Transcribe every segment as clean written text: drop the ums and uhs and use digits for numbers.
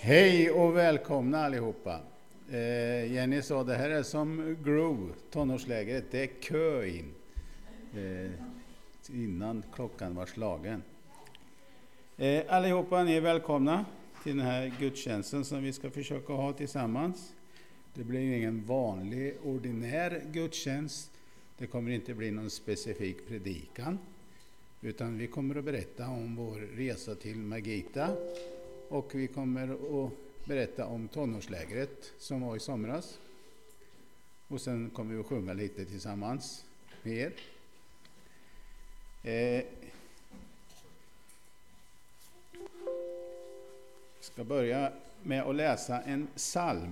Hej och välkomna allihopa. Jenny sa det här är som Grove, tonårslägret. Det är kö in innan klockan var slagen. Allihopa, ni är välkomna till den här gudstjänsten som vi ska försöka ha tillsammans. Det blir ingen vanlig ordinär gudstjänst. Det kommer inte bli någon specifik predikan. Utan vi kommer att berätta om vår resa till Margita. Och vi kommer att berätta om tonårslägret som var i somras. Och sen kommer vi att sjunga lite tillsammans med er. Jag ska börja med att läsa en psalm.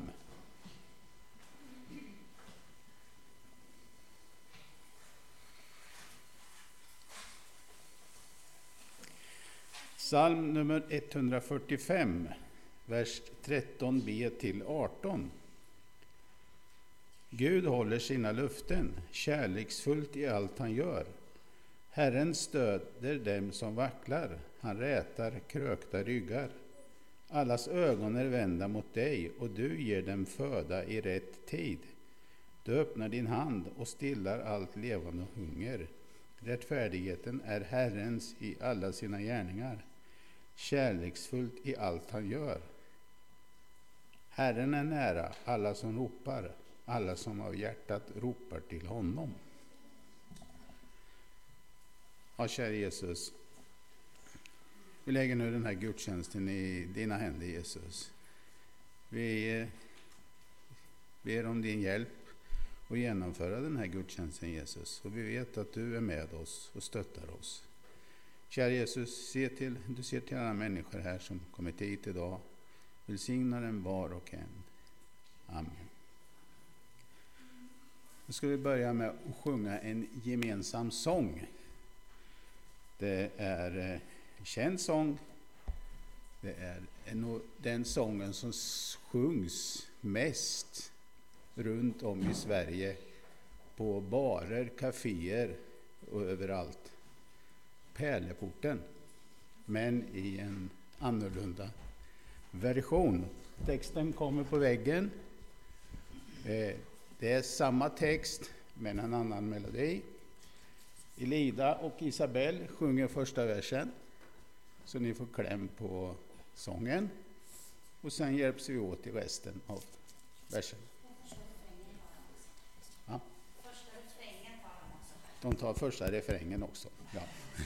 Psalm nummer 145, vers 13b till 18. Gud håller sina löften, kärleksfullt i allt han gör. Herren stöder dem som vacklar, han rätar krökta ryggar. Allas ögon är vända mot dig och du ger dem föda i rätt tid. Du öppnar din hand och stillar allt levande hunger. Rättfärdigheten är Herrens i alla sina gärningar, kärleksfullt i allt han gör. Herren är nära alla som ropar, alla som av hjärtat ropar till honom. Ja, kära Jesus, vi lägger nu den här gudstjänsten i dina händer, Jesus. Vi ber om din hjälp att genomföra den här gudstjänsten, Jesus. Och vi vet att du är med oss och stöttar oss. Kära Jesus, du ser till alla människor här som kommit hit idag. Välsigna dem var och en. Amen. Nu ska vi börja med att sjunga en gemensam sång. Det är en känd sång. Det är den sången som sjungs mest runt om i Sverige på barer, kaféer och överallt. Pärleporten, men i en annorlunda version. Texten kommer på väggen. Det är samma text men en annan melodi. Elida och Isabel sjunger första versen, så ni får kläm på sången. Och sen hjälps vi åt i resten av versen. Ja. De tar första refrängen också. Ja.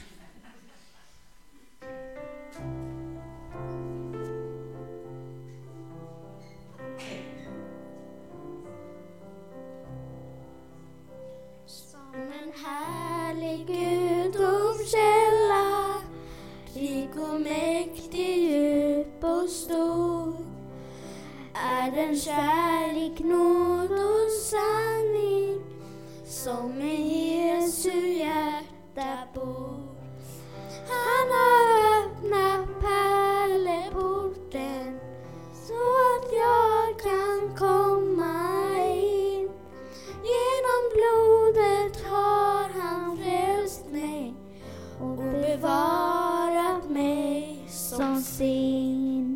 Som en härlig gudomskälla, rik och mäktig, djup och stor, är den kärlek, nåd och sanning som i Jesu hjärta bor. Han har öppnat pärleporten så att jag kan komma in. Genom blodet har han frälst mig och bevarat mig som sin.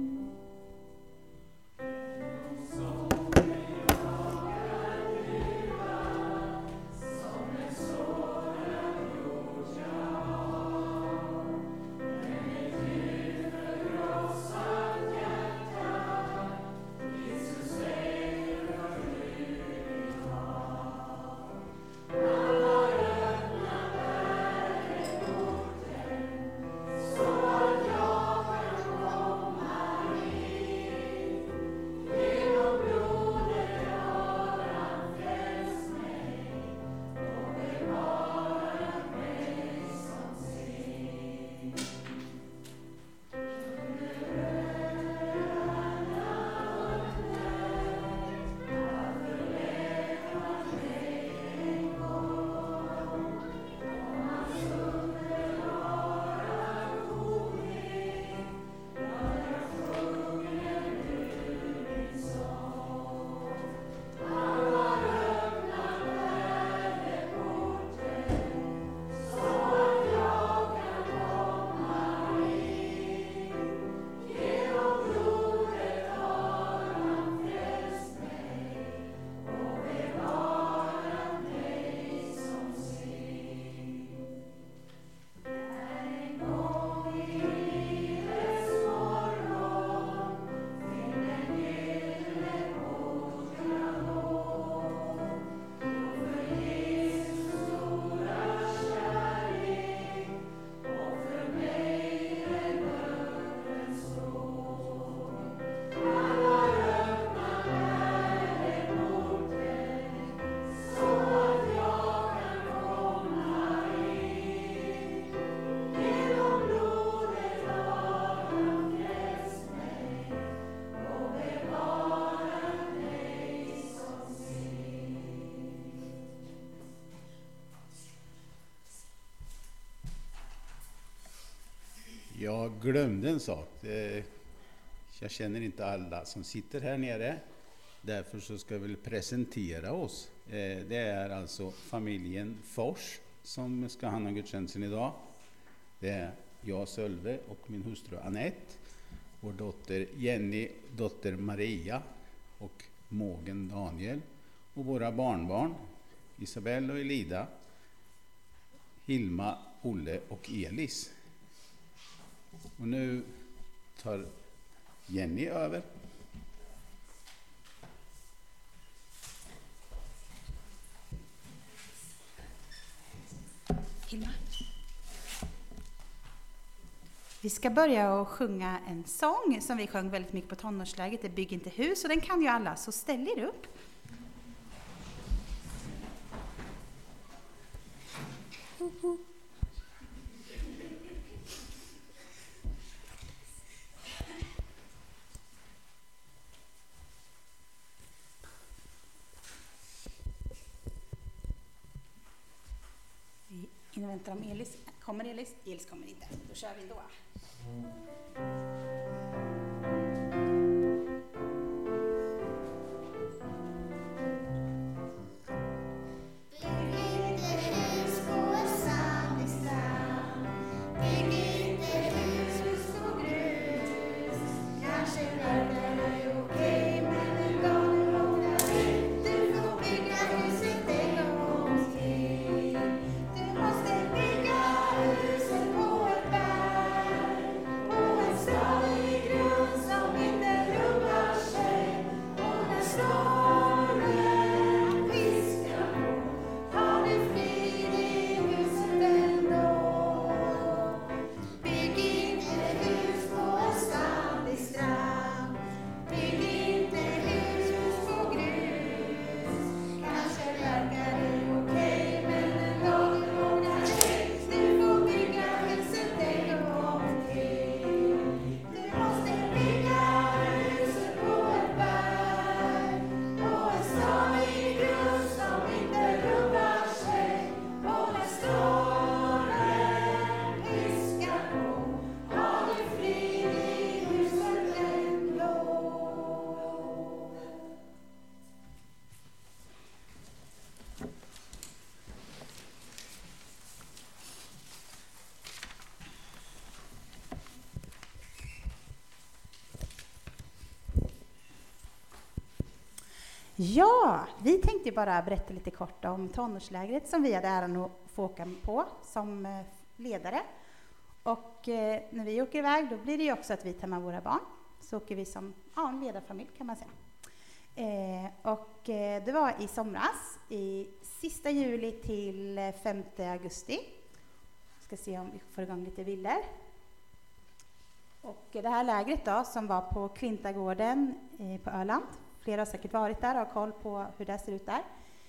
Som en sådan Jag glömde en sak. Jag känner inte alla som sitter här nere. Därför så ska vi presentera oss. Det är alltså familjen Fors som ska ha en gudstjänsten idag. Det är jag, Sölve, och min hustru Annette. Vår dotter Jenny, dotter Maria och mågen Daniel. Och våra barnbarn Isabelle och Elida, Hilma, Olle och Elis. Och nu tar Jenny över. Hilma. Vi ska börja att sjunga en sång som vi sjöng väldigt mycket på tonårsläget. Det Bygg inte hus, och den kan ju alla, så ställ er upp. Vi inväntar om Elis. Kommer Elis? Elis kommer inte. Då kör vi ändå. Ja, vi tänkte bara berätta lite kort om tonårslägret som vi hade äran att få åka på som ledare. Och när vi åker iväg, då blir det ju också att vi tar med våra barn. Så åker vi som en ledarfamilj, kan man säga. Det var i somras, i sista juli till 5 augusti. Ska se om vi får igång lite bilder. Och det här lägret då, som var på Kvintagården på Öland. Flera har säkert varit där och har koll på hur det ser ut där.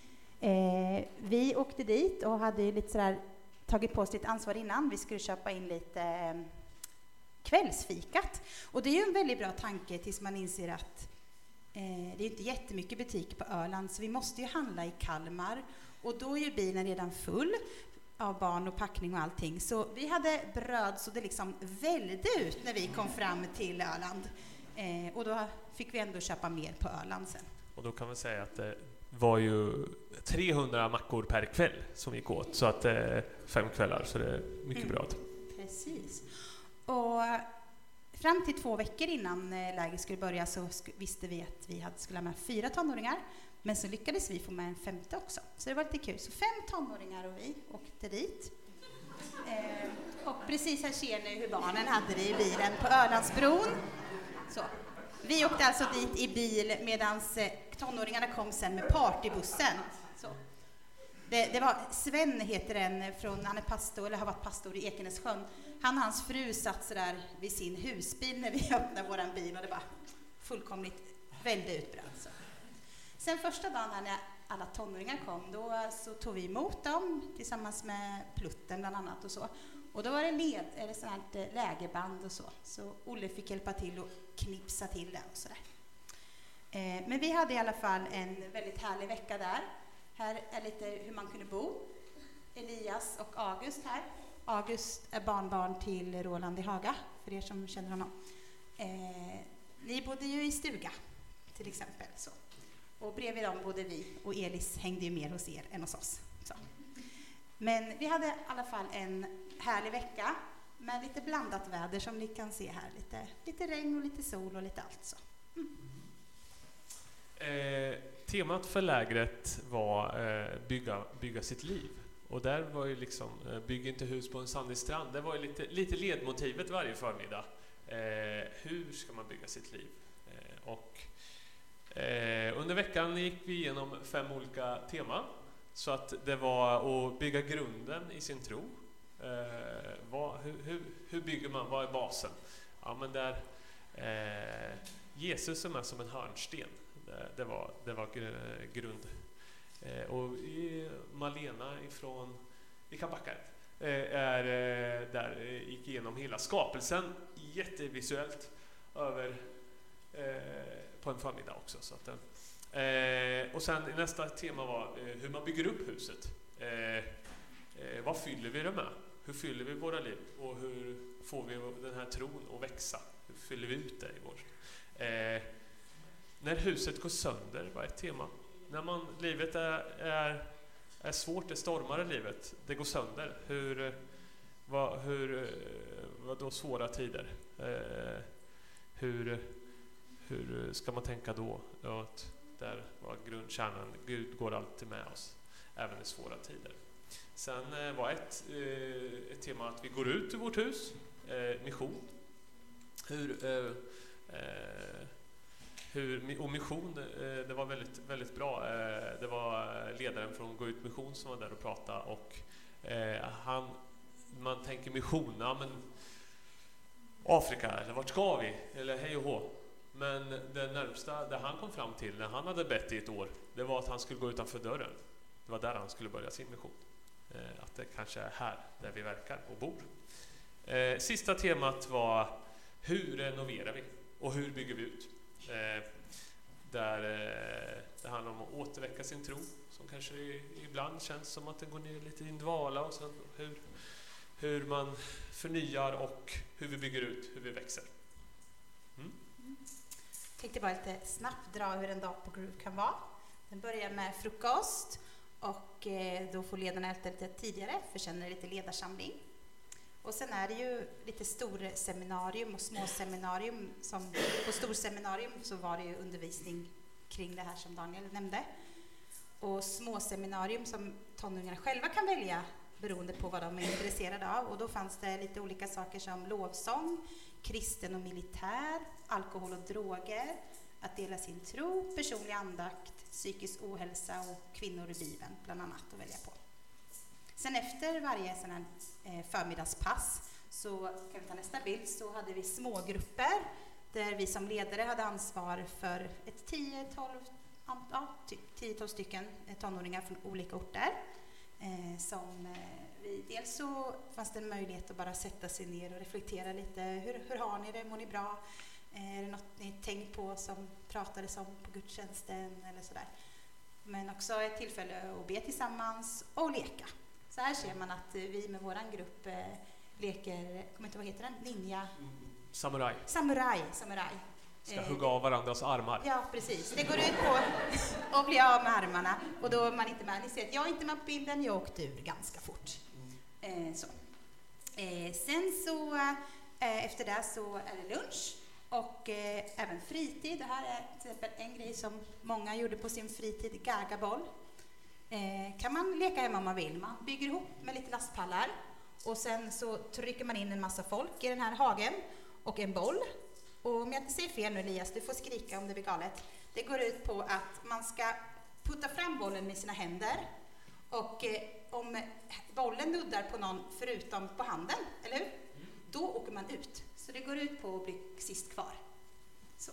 Vi åkte dit och hade lite sådär, tagit på oss lite ansvar innan. Vi skulle köpa in lite kvällsfikat. Och det är ju en väldigt bra tanke tills man inser att det är inte jättemycket butiker på Öland, så vi måste ju handla i Kalmar. Och då är ju bilen redan full av barn och packning och allting. Så vi hade bröd så det liksom vällde ut när vi kom fram till Öland. Och då fick vi ändå köpa mer på Öland sen. Och då kan man säga att det var ju 300 mackor per kväll som gick åt. Så att 5 kvällar, så det är mycket bra. Precis. Och fram till 2 veckor innan läget skulle börja så visste vi att vi skulle ha med 4 tonåringar. Men så lyckades vi få med en 5:e också. Så det var lite kul. Så 5 tonåringar och vi åkte dit. Och precis här ser ni hur barnen hade det i bilen på Ölandsbron. Så. Vi åkte alltså dit i bil medan tonåringarna kom sen med partybussen. Så. Det var Sven heter den, han är pastor, eller har varit pastor i Ekenässjön. Han och hans fru satt så där vid sin husbil när vi öppnade våran bil och det var fullkomligt väldigt utbrett. Så. Sen första dagen när alla tonåringar kom, då så tog vi emot dem tillsammans med Plutten bland annat och så. Och då var det sånt här lägerband och så. Så Olle fick hjälpa till och knipsa till det och sådär. Men vi hade i alla fall en väldigt härlig vecka där. Här är lite hur man kunde bo. Elias och August här. August är barnbarn till Roland i Haga, för er som känner honom. Ni bodde ju i stuga, till exempel. Så. Och bredvid dem bodde vi, och Elis hängde ju mer hos er än hos oss. Så. Men vi hade i alla fall en härlig vecka med lite blandat väder som ni kan se här. Lite regn och lite sol och lite allt så. Temat för lägret var bygga sitt liv. Och där var ju liksom, bygg inte hus på en sandig strand. Det var ju lite ledmotivet varje förmiddag. Hur ska man bygga sitt liv? Under veckan gick vi igenom 5 olika teman. Så att det var att bygga grunden i sin tro. Hur bygger man? Vad är basen? Ja, men där Jesus är med som en hörnsten. Det var grund. Och Malena ifrån vi kan backa där gick igenom hela skapelsen jättevisuellt över på en förmiddag också. Så att, och sen nästa tema var hur man bygger upp huset. Vad fyller vi det med? Hur fyller vi våra liv? Och hur får vi den här tron att växa? Hur fyller vi ut det i vår? När huset går sönder var ett tema. När livet är svårt, det stormar i livet, det går sönder. Vad då svåra tider? Hur ska man tänka då? Att där var grundkärnan, Gud går alltid med oss, även i svåra tider. Sen var ett tema att vi går ut ur vårt hus, mission. Och mission, det var väldigt, väldigt bra. Det var ledaren från Gå ut mission som var där och pratade. Och man tänker mission, ja, men Afrika, eller vart ska vi? Eller hej och hå. Men det närmsta där han kom fram till när han hade bett i ett år, det var att han skulle gå utanför dörren. Det var där han skulle börja sin mission. Att det kanske är här där vi verkar och bor. Sista temat var hur renoverar vi och hur bygger vi ut? Där det handlar om att återväcka sin tro, som kanske ibland känns som att den går ner lite i en dvala, och sen hur man förnyar och hur vi bygger ut, hur vi växer. Jag tänkte bara lite snabbt dra hur en dag på Groove kan vara. Den börjar med frukost, och då får ledarna äta lite tidigare, för sen är det lite ledarsamling. Och sen är det ju lite storseminarium och småseminarium. På storseminarium så var det ju undervisning kring det här som Daniel nämnde. Och småseminarium som tonåringar själva kan välja beroende på vad de är intresserade av. Och då fanns det lite olika saker som lovsång, kristen och militär, alkohol och droger, att dela sin tro, personlig andakt, psykisk ohälsa och kvinnor i Bibeln bland annat att välja på. Sen efter varje sån här förmiddagspass, så kan vi ta nästa bild, så hade vi smågrupper där vi som ledare hade ansvar för ett 10-12 stycken tonåringar från olika orter. Dels så fanns det en möjlighet att bara sätta sig ner och reflektera lite. Hur har ni det? Mår ni bra? Är det något ni tänkt på som pratades om på gudstjänsten eller sådär? Men också ett tillfälle att be tillsammans och leka. Så här ser man att vi med våran grupp leker, kommer inte vad heter den? Ninja? Samurai. Ska hugga av varandras armar. Ja, precis. Det går ut på att bli av med armarna. Och då är man inte med. Ni ser att jag är inte med på bilden, jag åkte ur ganska fort. Sen så, efter det så är det lunch. Och även fritid. Det här är till exempel en grej som många gjorde på sin fritid, gagaboll. Kan man leka hemma om man vill. Man bygger ihop med lite lastpallar. Och sen så trycker man in en massa folk i den här hagen. Och en boll. Och om jag inte säger fel nu, Elias, du får skrika om det blir galet. Det går ut på att man ska putta fram bollen med sina händer. Och om bollen nuddar på någon förutom på handen, eller hur? Då åker man ut. Så det går ut på att bli sist kvar. Så.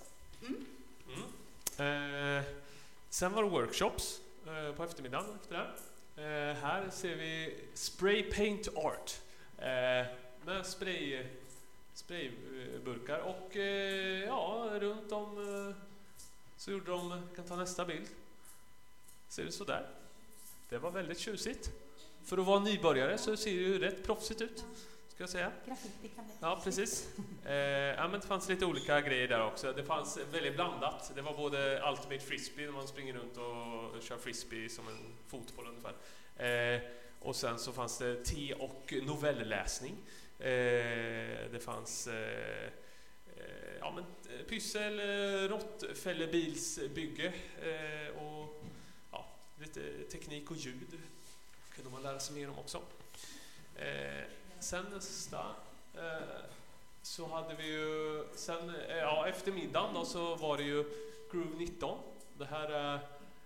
Sen var det workshops på eftermiddagen efter det. Här ser vi spray paint art med sprayburkar och runt om så gjorde de, kan ta nästa bild. Ser det så där. Det var väldigt tjusigt. För att vara nybörjare så ser det ju rätt proffsigt ut, ska jag säga. Graffiti kan bli. Ja, precis. Ja, men det fanns lite olika grejer där också. Det fanns väldigt blandat. Det var både Ultimate Frisbee, när man springer runt och kör frisbee som en fotboll ungefär. Och sen så fanns det te- och novellläsning. Det fanns pyssel, råttfällebilsbygge och lite teknik och ljud kunde man lära sig mer om också. Sen nästa så hade vi ju efter middagen då, så var det ju Groove 19. Det här är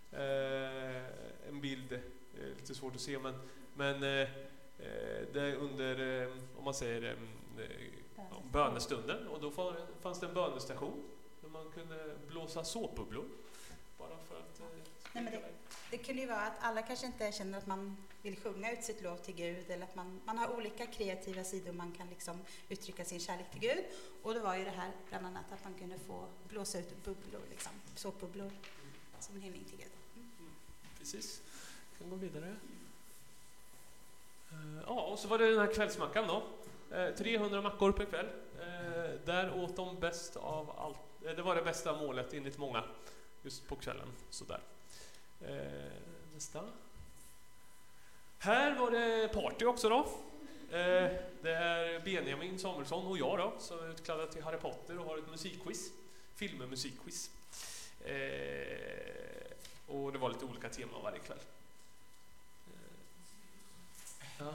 en bild, lite svårt att se, men det är under, om man säger bönestunden, och då fanns det en bönestation där man kunde blåsa såpbubblor bara för att det kunde ju vara att alla kanske inte känner att man vill sjunga ut sitt lov till Gud, eller att man har olika kreativa sidor man kan liksom uttrycka sin kärlek till Gud. Och det var ju det här bland annat att man kunde få blåsa ut bubblor, liksom, såpbubblor som en hyllning till Gud. Precis. Kan gå vidare. Och så var det den här kvällsmackan då. 300 mackor per kväll. Där åt de bäst av allt. Det var det bästa målet enligt många just på kvällen. Sådär. Nästa. Här var det party också då. Det är Benjamin Samuelsson och jag då, som är utklädda till Harry Potter och har ett musikquiz. Filmmusikquiz. Och det var lite olika teman varje kväll. Ja.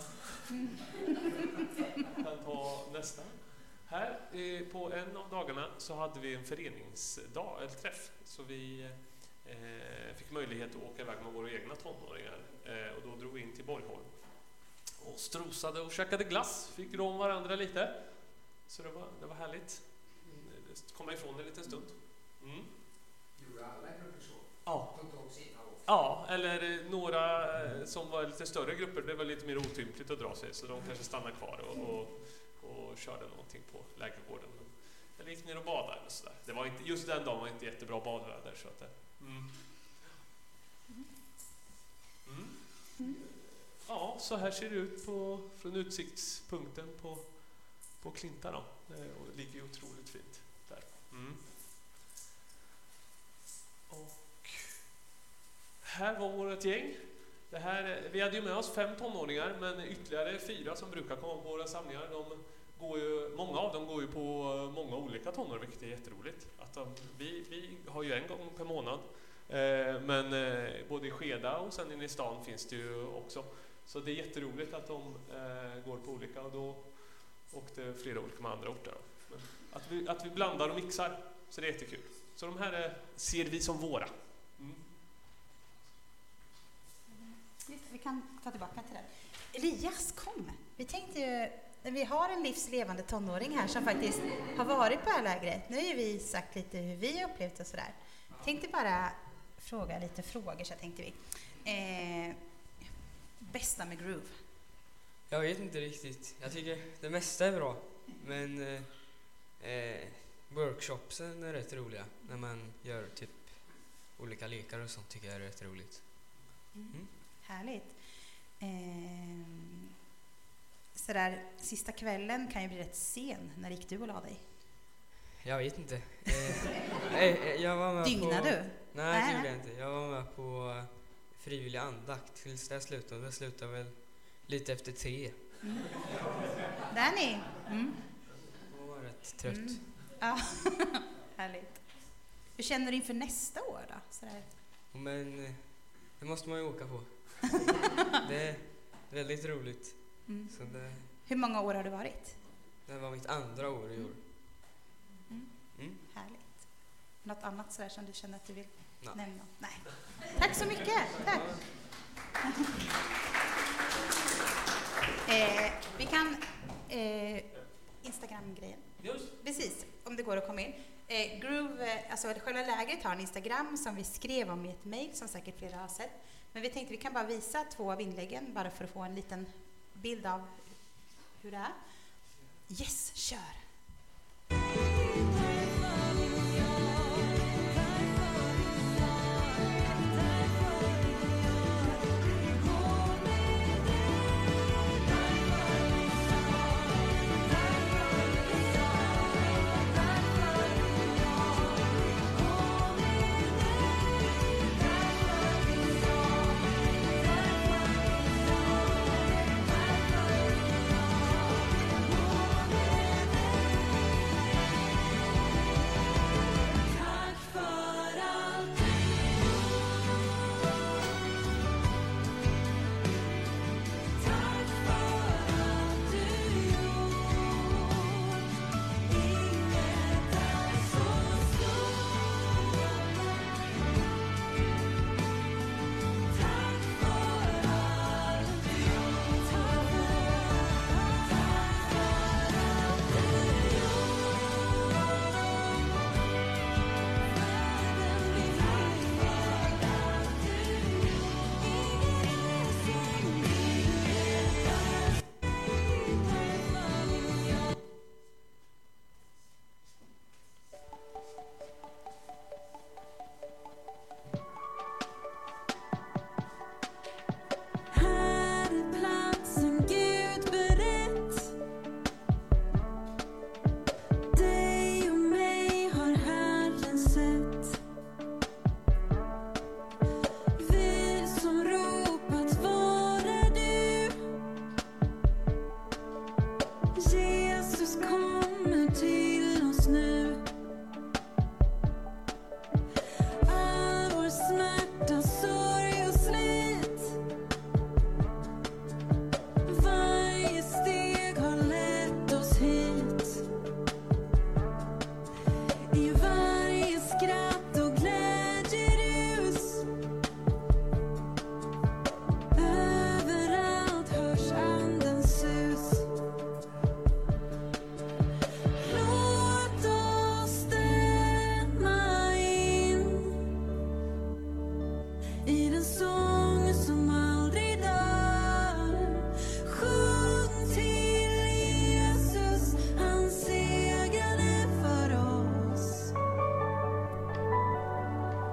Kan ta nästa. Här på en av dagarna så hade vi en föreningsdag, eller träff. Så vi fick möjlighet att åka iväg med våra egna tonåringar. Och då drog vi in till Borgholm. Och strosade och käkade glass. Fick rå om varandra lite. Så det var härligt. Komma ifrån det en liten stund. Gjorde alla grupper så? Ja. Tog sina år? Ja, eller några som var lite större grupper. Det var lite mer otympligt att dra sig. Så de kanske stannade kvar och körde någonting på lägergården. Eller gick ner och badade eller sådär. Det var inte, just den dagen var inte jättebra badväder. Så att Ja, så här ser det ut från utsiktspunkten på Klinta då. Och det ligger ju otroligt fint där. Och här var vårt gäng. Vi hade ju med oss 5 tonåringar, men ytterligare 4 som brukar komma på våra samlingar. Många av dem går ju på många olika tonår, vilket är jätteroligt. Vi har ju en gång per månad. Men både i Skeda och sen inne i stan finns det ju också. Så det är jätteroligt att de går på olika, och då åkte flera olika med andra orter. Men att vi blandar och mixar, så det är jättekul. Så de här ser vi som våra. Vi kan ta tillbaka till det. Elias, kom! Vi tänkte ju, vi har en livslevande tonåring här som faktiskt har varit på det här lägret. Nu har ju vi sagt lite hur vi har upplevt och sådär. Tänkte bara fråga lite frågor, så tänkte vi. Bästa med Groove? Jag vet inte riktigt. Jag tycker det mesta är bra. Men workshopsen är rätt roliga. När man gör typ olika lekar och sånt, tycker jag är rätt roligt. Härligt. Sådär, sista kvällen kan ju bli rätt sen. När gick du och la dig? Jag vet inte. Jag var med Dygnade du? Nej, det gjorde jag inte. Jag var med på frivillig andakt tills det slutade. Det slutade väl lite efter 3. Där ni. Jag var rätt trött. Ja, härligt. Hur känner du inför nästa år då? Sådär. Men det måste man ju åka på. Det är väldigt roligt. Så Hur många år har du varit? Det var mitt andra år i år. Härligt. Något annat sådär som du känner att du vill nämna? Nej. Tack så mycket. Tack. Vi kan Instagram-grejen. Precis, om det går att komma in. Groove, alltså själva lägret har en Instagram som vi skrev om i ett mejl som säkert flera har sett. Men vi tänkte vi kan bara visa 2 av inläggen bara för att få en liten bild av hur det är. Yes, kör!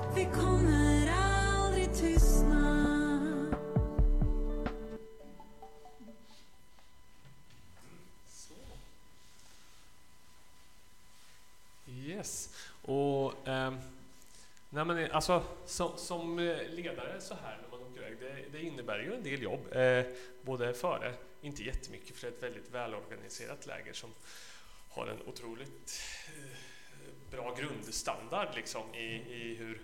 vi kommer aldrig tystna. Yes. Och nej men, alltså, som ledare så här när man åker iväg, det innebär ju en del jobb. Både före, inte jättemycket, för det är ett väldigt välorganiserat läger som har en otroligt bra grundstandard liksom, i hur,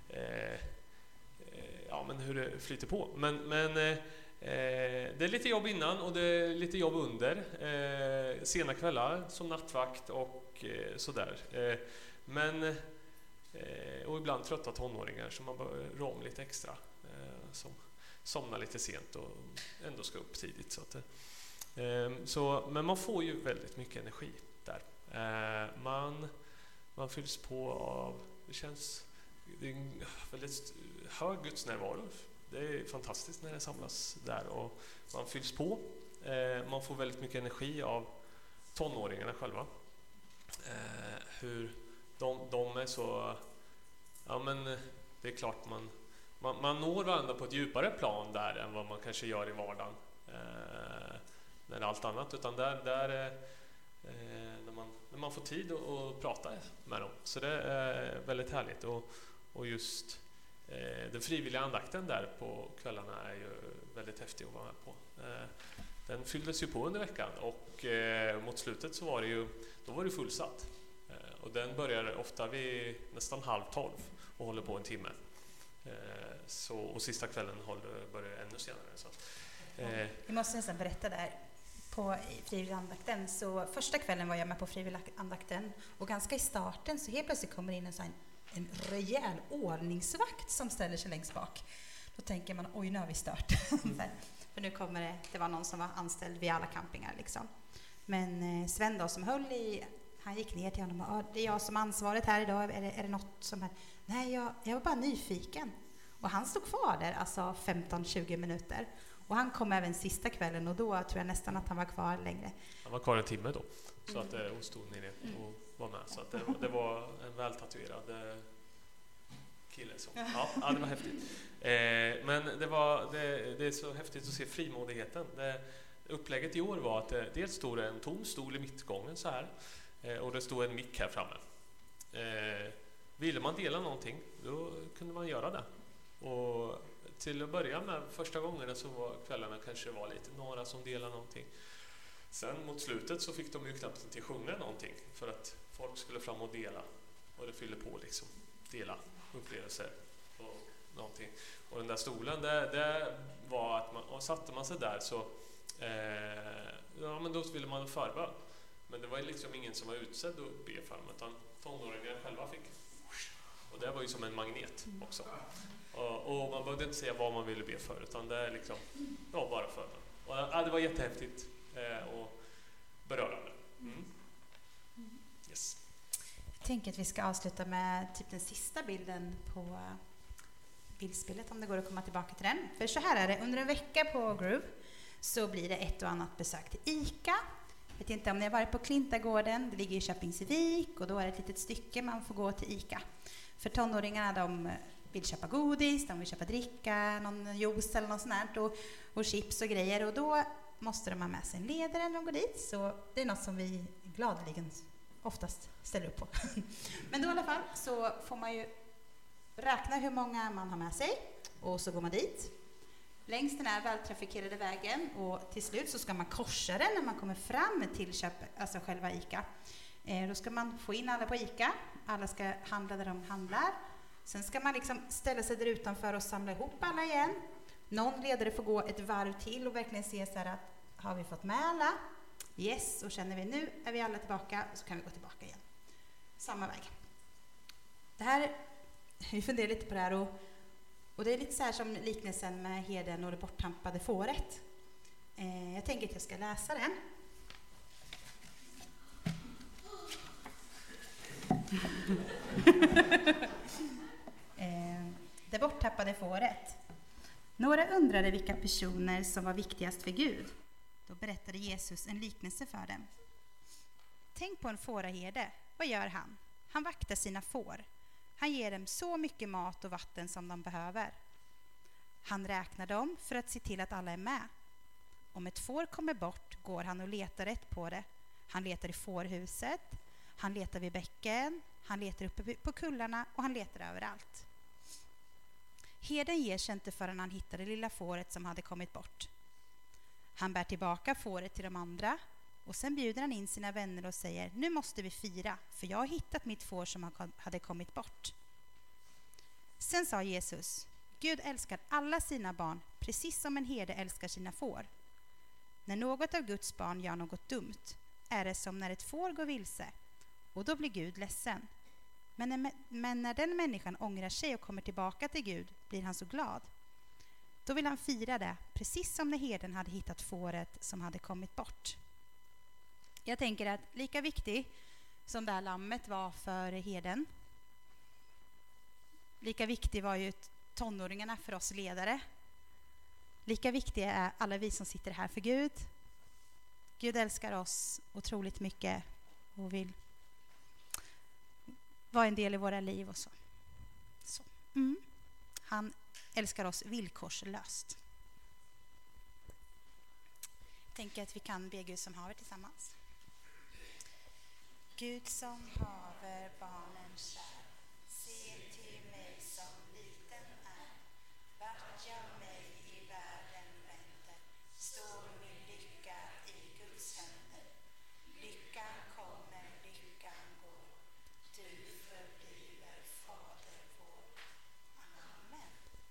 men hur det flyter på. Men det är lite jobb innan och det är lite jobb under. Sena kvällar som nattvakt och sådär. Och ibland trötta tonåringar som man bör rå om lite extra. Som somnar lite sent och ändå ska upp tidigt. Men man får ju väldigt mycket energi där. Man fylls på av, det är en väldigt hög gudsnärvaro. Det är fantastiskt när det samlas där och man fylls på. Man får väldigt mycket energi av tonåringarna själva. Hur de är så... Ja, men det är klart man når varandra på ett djupare plan där än vad man kanske gör i vardagen när allt annat, utan där när man får tid att prata med dem. Så det är väldigt härligt och just den frivilliga andakten där på kvällarna är ju väldigt häftig att vara med på. Den fylldes ju på under veckan och mot slutet så var det fullsatt. Och den börjar ofta vid nästan 11:30 och håller på en timme. Och sista kvällen börjar ännu senare. Så. Vi måste nästan berätta där på frivilliga andakten. Så första kvällen var jag med på frivilliga andakten och ganska i starten så helt plötsligt kommer in en rejäl ordningsvakt som ställer sig längst bak. Då tänker man, oj, nu har vi stört. För nu kommer det var någon som var anställd vid alla campingar liksom. Men Sven då som höll i, han gick ner till honom och det är jag som ansvaret här idag, är det något som är... Nej, jag var bara nyfiken. Och han stod kvar där, alltså 15-20 minuter. Och han kom även sista kvällen och då tror jag nästan att han var kvar längre. Han var kvar en timme då, så att hon stod nere och var med. Så att det var en vältatuerad kille. Som, ja, det var häftigt. Men det är så häftigt att se frimodigheten. Upplägget i år var att dels stod en tom stol i mittgången så här. Och det stod en mick här framme. Ville man dela någonting, då kunde man göra det. Och till att börja med, första gångerna så var kvällarna kanske var lite några som delade någonting. Sen mot slutet så fick de ju knappt inte sjunga någonting för att folk skulle fram och dela. Och det fyllde på liksom, dela upplevelser och någonting. Och den där stolen, det var att och satte man sig där så men då ville man förbön. Men det var liksom ingen som var utsedd att be för dem, utan tonåringarna själva fick. Och det var ju som en magnet också. Och man behövde inte säga vad man ville be för, utan det är liksom, bara för dem. Och det var jättehäftigt och berörande. Yes. Jag tänker att vi ska avsluta med typ den sista bilden på bildspelet, om det går att komma tillbaka till den. För så här är det, under en vecka på Groove så blir det ett och annat besök till ICA. Jag vet inte om ni har varit på Klintagården, det ligger i Köpingsvik och då är det ett litet stycke man får gå till ICA. För tonåringarna, de vill köpa godis, de vill köpa dricka, någon juice eller något sånt här, och chips och grejer. Och då måste de ha med sig en ledare när de går dit. Så det är något som vi gladeligen oftast ställer upp på. Men då i alla fall så får man ju räkna hur många man har med sig och så går man dit. Längs den här vältrafikerade vägen och till slut så ska man korsa den när man kommer fram till alltså själva ICA. Då ska man få in alla på ICA, alla ska handla där de handlar. Sen ska man liksom ställa sig där utanför och samla ihop alla igen. Någon ledare får gå ett varv till och verkligen se så här att har vi fått med alla? Yes, och känner vi nu är vi alla tillbaka så kan vi gå tillbaka igen. Samma väg. Det här, vi funderar lite på det här och det är lite så här som liknelsen med herden och det borttampade fåret. Jag tänker att jag ska läsa den. Det borttappade fåret. Några undrade vilka personer som var viktigast för Gud. Då berättade Jesus en liknelse för dem. Tänk på en fåraherde. Vad gör han? Han vaktar sina får. Han ger dem så mycket mat och vatten som de behöver. Han räknar dem för att se till att alla är med. Om ett får kommer bort går han och letar rätt på det. Han letar i fårhuset, han letar vid bäcken, han letar uppe på kullarna och han letar överallt. Herden ger sig inte förrän han hittar det lilla fåret som hade kommit bort. Han bär tillbaka fåret till de andra och sen bjuder han in sina vänner och säger: nu måste vi fira, för jag har hittat mitt får som hade kommit bort. Sen sa Jesus: Gud älskar alla sina barn precis som en herde älskar sina får. När något av Guds barn gör något dumt är det som när ett får går vilse, och då blir Gud ledsen. Men när den människan ångrar sig och kommer tillbaka till Gud blir han så glad. Då vill han fira det, precis som när herden hade hittat fåret som hade kommit bort. Jag tänker att lika viktig som det här lammet var för herden, lika viktig var ju tonåringarna för oss ledare. Lika viktiga är alla vi som sitter här för Gud. Gud älskar oss otroligt mycket och vill vara en del i våra liv och så. Han älskar oss villkorslöst. Jag tänker att vi kan be Gud som haver tillsammans. Gud som haver barnen kär, se till mig som liten är. Vart jag mig i världen vänder, står min lycka i Guds händer. Lyckan kommer, lyckan går, du förbliver Fader vår. Amen.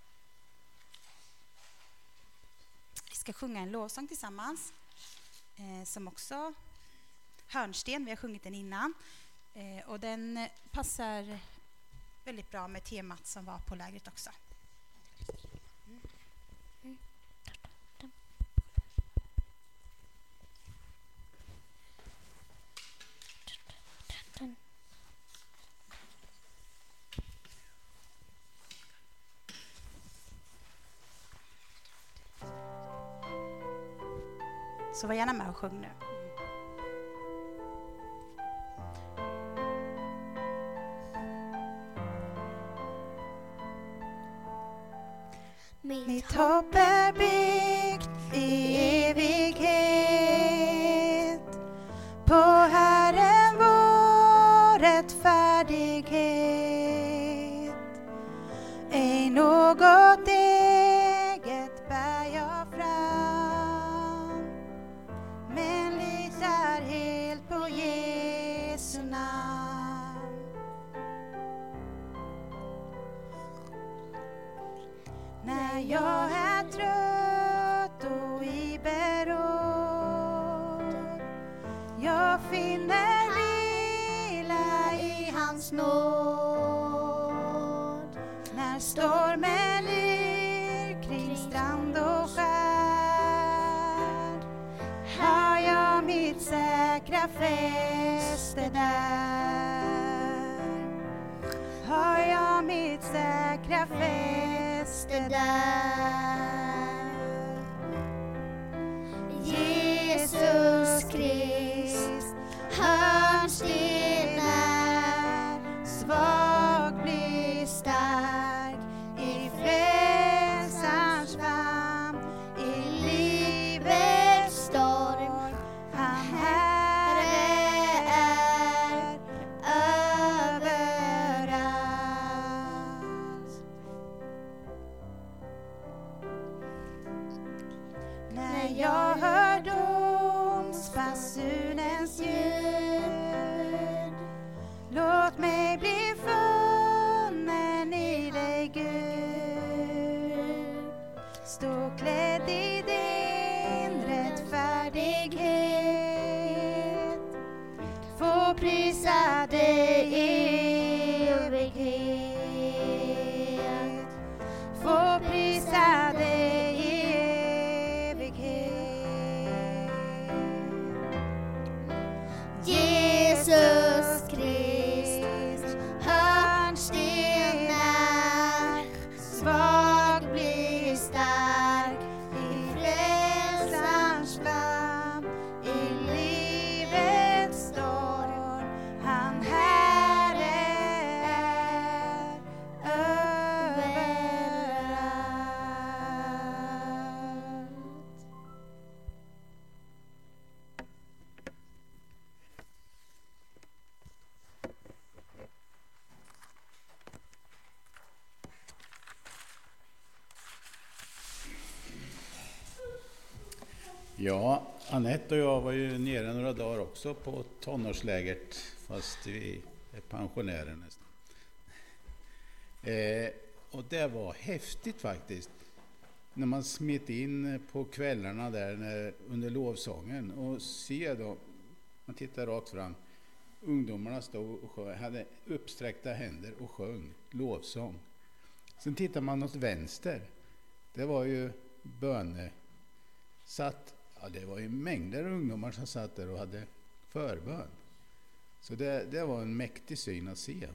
Vi ska sjunga en lovsång tillsammans som också hörnsten, vi har sjungit den innan, och den passar väldigt bra med temat som var på lägret också. Så var gärna med och sjung nu. Mitt hopp är byggt i evighet på Herren vår rättfärdighet. Ej något eget bär jag fram, men litar helt på Jesu namn. När jag är trött och i beråd, jag finner vila i hans nåd. När stormen lyr kring strand och skär, har jag mitt säkra fäste där. Har jag mitt säkra fäste där. Jesus Krist, hörnsten är, svag blir stark i frälsarens famn, i livets storm. Han Herre är överallt. När jag hör domsbasunens ljud, låt mig bli Ja, Anette och jag var ju nere några dagar också på tonårslägret, fast vi är pensionärer nästan. Och det var häftigt faktiskt, när man smet in på kvällarna där under lovsången och se då, man tittar rakt fram, ungdomarna stod och sjöng, hade uppsträckta händer och sjöng lovsång. Sen tittar man åt vänster, det var ju det var ju mängder av ungdomar som satt där och hade förbön. Så det var en mäktig syn att se.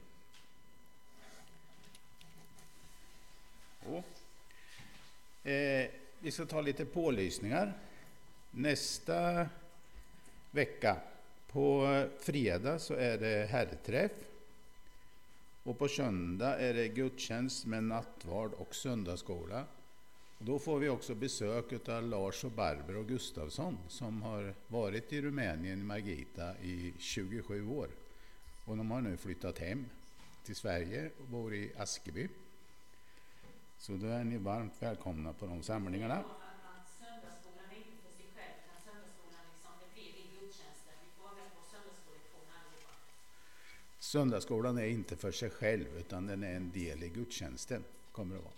Vi ska ta lite pålysningar. Nästa vecka på fredag så är det herrträff. Och på söndag är det gudstjänst med nattvard och söndagsskola. Och då får vi också besök av Lars och Barbro Gustafsson som har varit i Rumänien, Margita, i 27 år. Och de har nu flyttat hem till Sverige och bor i Askeby. Så då är ni varmt välkomna på de samlingarna. Söndagsskolan är inte för sig själv, utan söndagsskolan liksom, det blir i gudstjänsten. Vi får vara på söndagsskolelektion allihopa. Söndagsskolan är inte för sig själv, utan den är en del i gudstjänsten, kommer det vara.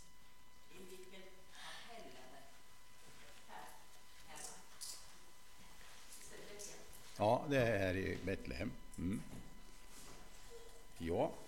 Ja, det är här i Betlehem. Mm. Ja.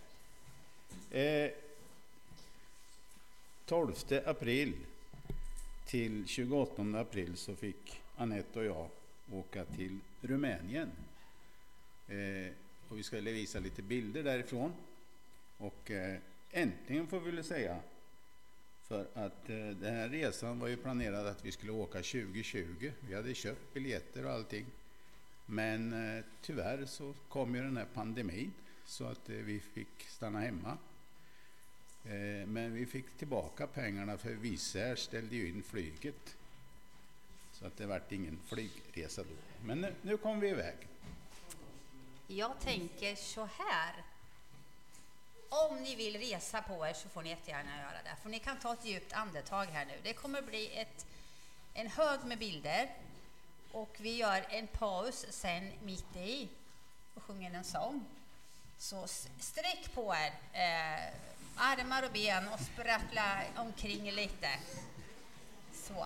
12 april till 28 april så fick Anette och jag åka till Rumänien. Och vi skulle visa lite bilder därifrån. Och äntligen får vi väl säga. För att den här resan var ju planerad att vi skulle åka 2020. Vi hade köpt biljetter och allting. Men tyvärr så kom ju den här pandemin så att vi fick stanna hemma. Men vi fick tillbaka pengarna för Wizz ställde ju in flyget. Så att det vart ingen flygresa då. Men nu kom vi iväg. Jag tänker så här. Om ni vill resa på er så får ni jättegärna göra det. För ni kan ta ett djupt andetag här nu. Det kommer bli en hög med bilder. Och vi gör en paus sen mitt i och sjunger en sång. Så sträck på er. Armar och ben och sprattla omkring lite. Så.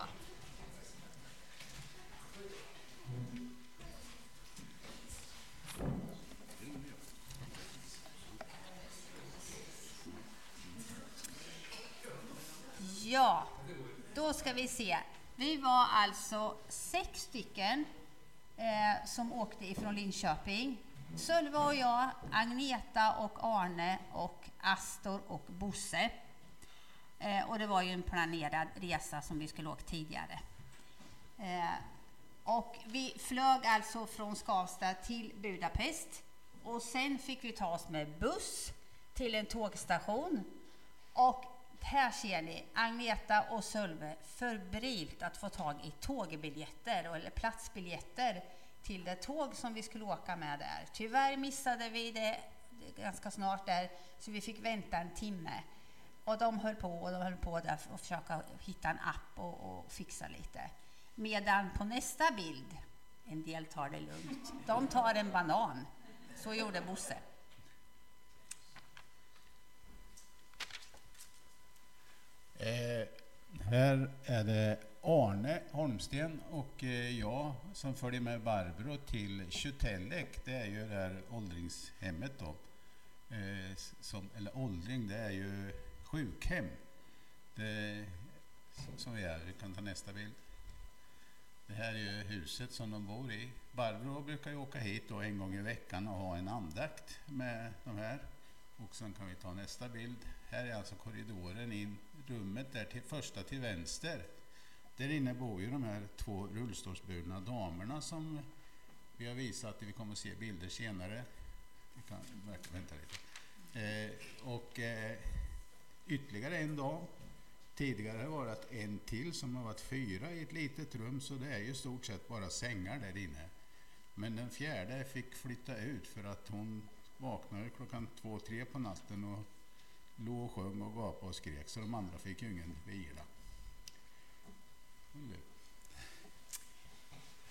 Ja, då ska vi se. Vi var alltså 6 stycken som åkte ifrån Linköping. Sölva och jag, Agneta och Arne och Astor och Bosse. Och det var ju en planerad resa som vi skulle åka tidigare. Och vi flög alltså från Skavsta till Budapest. Och sen fick vi ta oss med buss till en tågstation. Och här ser ni Agneta och Sölve febrilt att få tag i tågbiljetter eller platsbiljetter till det tåg som vi skulle åka med där. Tyvärr missade vi det ganska snart där, så vi fick vänta en timme. Och de höll på där och försöka hitta en app och fixa lite. Medan på nästa bild, en del tar det lugnt. De tar en banan. Så gjorde Bosse. Här är det Arne Holmsten och jag som följer med Barbro till Tjutellek. Det är ju det här åldringshemmet då. Eller åldring, det är ju sjukhem. Det, som vi är, vi kan ta nästa bild. Det här är ju huset som de bor i. Barbro brukar ju åka hit då en gång i veckan och ha en andakt med de här. Och sen kan vi ta nästa bild. Här är alltså korridoren in, rummet där till första till vänster. Där inne bor ju de här 2 rullstolsburna damerna som vi har visat. Vi kommer att se bilder senare. Vi kan vänta lite. Ytterligare en dag. Tidigare har det varit en till som har varit 4 i ett litet rum, så det är ju stort sett bara sängar där inne. Men den 4:e fick flytta ut för att hon vaknade klockan 2-3 på natten och låg och sjöng och gapade och skrek, så de andra fick ju ingen vila.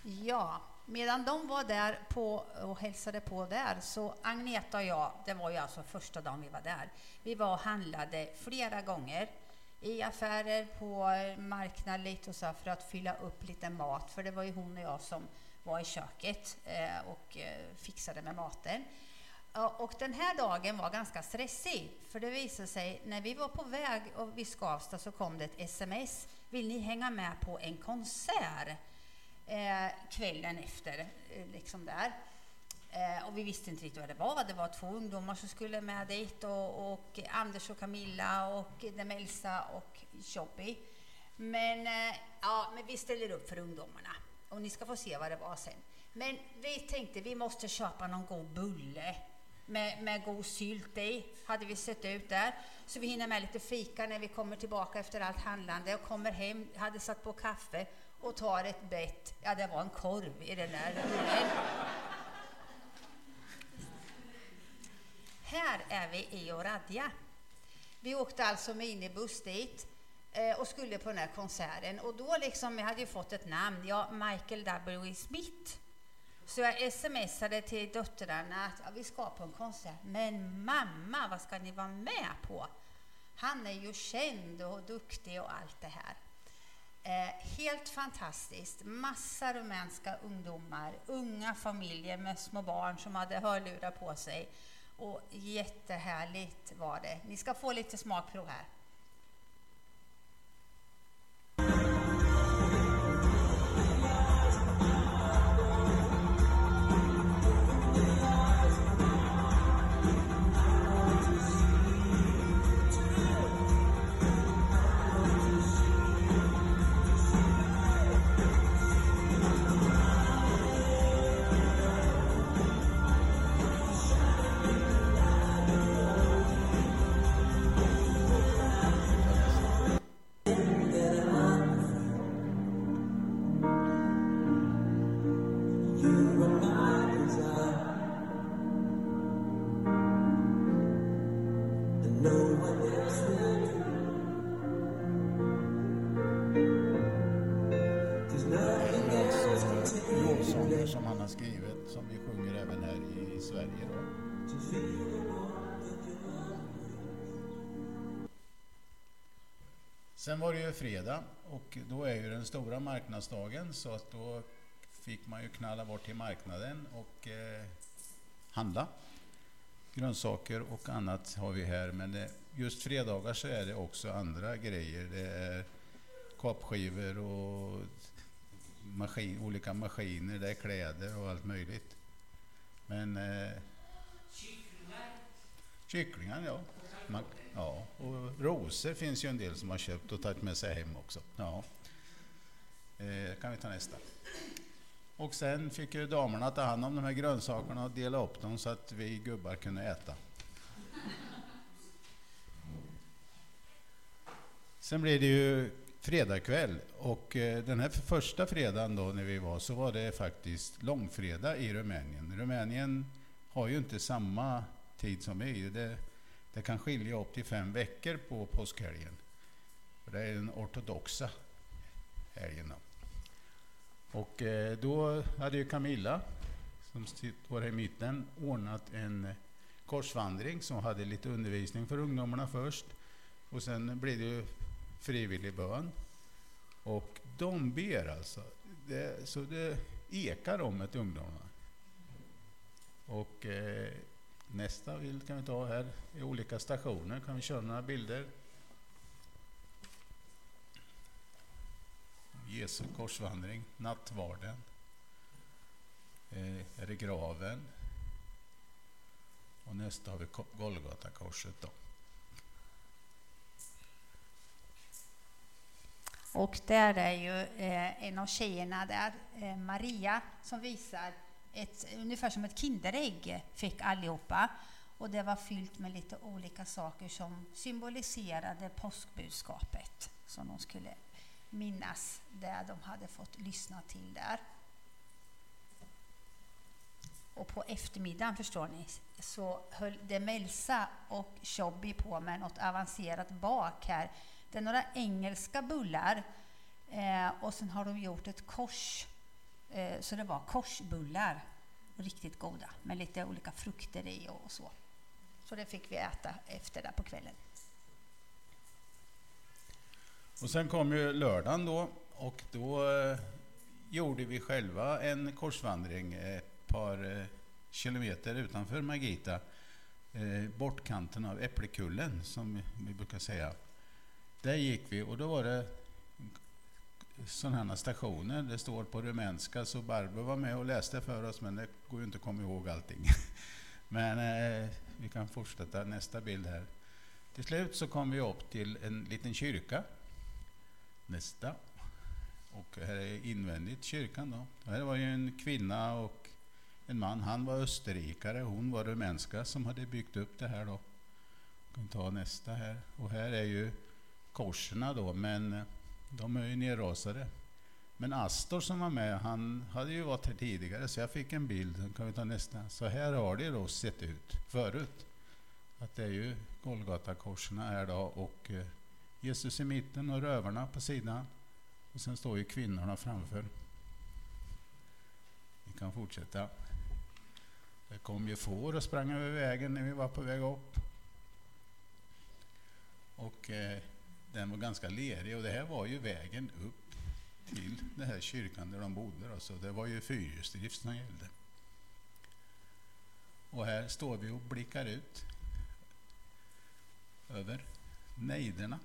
Ja, medan de var där på och hälsade på där, så Agneta och jag, det var ju alltså första dagen vi var där. Vi var och handlade flera gånger i affärer, på marknad lite och så för att fylla upp lite mat. För det var ju hon och jag som var i köket och fixade med maten. Och den här dagen var ganska stressig, för det visade sig när vi var på väg och vid Skavsta så kom det ett sms. Vill ni hänga med på en konsert kvällen efter? Liksom där. Och vi visste inte riktigt vad det var. Det var 2 ungdomar som skulle med dit och Anders och Camilla och Demelsa och Chobby. Men vi ställer upp för ungdomarna. Och ni ska få se vad det var sen. Men vi tänkte vi måste köpa någon god bulle med god sylt i, hade vi sett ut där. Så vi hinner med lite fika när vi kommer tillbaka efter allt handlande och kommer hem, hade satt på kaffe och tar ett bett. Ja, det var en korv i den där bullen. Här är vi i Oradja. Vi åkte alltså med minibuss dit och skulle på den här konserten. Och då liksom, jag hade ju fått ett namn, Michael W. Smith. Så jag smsade till döttrarna att vi ska på en konsert. Men mamma, vad ska ni vara med på? Han är ju känd och duktig och allt det här. Helt fantastiskt. Massa rumänska ungdomar, unga familjer med små barn som hade hörlurar på sig. Och jättehärligt var det. Ni ska få lite smakprov här. Lovsånger som han har skrivit, som vi sjunger även här i Sverige då. Sen var det ju fredag och då är ju den stora marknadsdagen, så att då fick man ju knalla bort till marknaden och handla. Grönsaker och annat har vi här, men just fredagar så är det också andra grejer. Det är kapskivor och olika maskiner, det är kläder och allt möjligt. Men kycklingar, ja. Ja, och rosor finns ju en del som har köpt och tagit med sig hem också. Ja. Kan vi ta nästa. Och sen fick ju damerna ta hand om de här grönsakerna och dela upp dem så att vi gubbar kunde äta. Sen blev det ju fredagkväll, och den här första fredagen då när vi var, så var det faktiskt långfredag i Rumänien. Rumänien har ju inte samma tid som vi. Det kan skilja upp till 5 veckor på påskhelgen. Det är den ortodoxa helgen då. Och då hade ju Camilla, som var i mitten, ordnat en korsvandring som hade lite undervisning för ungdomarna först. Och sen blev det ju frivillig bön. Och de ber alltså. Så det ekar om ett ungdomar. Och nästa bild kan vi ta här. I olika stationer kan vi köra några bilder. Jesu korsvandring, nattvarden. Är det graven. Och nästa har vi Golgata-korset då. Och där är ju en av tjejerna där, Maria, som visar ungefär som ett kinderägg fick allihopa. Och det var fyllt med lite olika saker som symboliserade påskbudskapet som de skulle minnas det de hade fått lyssna till där. Och på eftermiddagen, förstår ni, så höll Demelsa och Chobby på med något avancerat bak här. Det är några engelska bullar och sen har de gjort ett kors Så det var korsbullar, riktigt goda, med lite olika frukter i och så. Så det fick vi äta efter där på kvällen. Och sen kom ju lördagen då, och då gjorde vi själva en korsvandring ett par kilometer utanför Margita, bortkanten av Äpplekullen som vi brukar säga. Där gick vi, och då var det sådana här stationer. Det står på rumänska, så Barbro var med och läste för oss, men det går ju inte att komma ihåg allting. Men vi kan fortsätta nästa bild här. Till slut så kom vi upp till en liten kyrka. Nästa. Och här är invändigt kyrkan då. Här var ju en kvinna och en man. Han var österrikare, hon var rumänska som hade byggt upp det här då. Vi kan ta nästa här. Och här är ju korserna då, men de är ju nerrasade. Men Astor som var med, han hade ju varit här tidigare, så jag fick en bild. Den kan vi ta nästa. Så här har det då sett ut förut. Att det är ju Golgata-korserna här då, och Jesus i mitten och rövarna på sidan. Och sen står ju kvinnorna framför. Vi kan fortsätta. Det kom ju får och sprang över vägen när vi var på väg upp. Och den var ganska lerig, och det här var ju vägen upp till den här kyrkan där de bodde. Alltså, det var ju fyrhjulsdrift som gällde. Och här står vi och blickar ut över nejderna.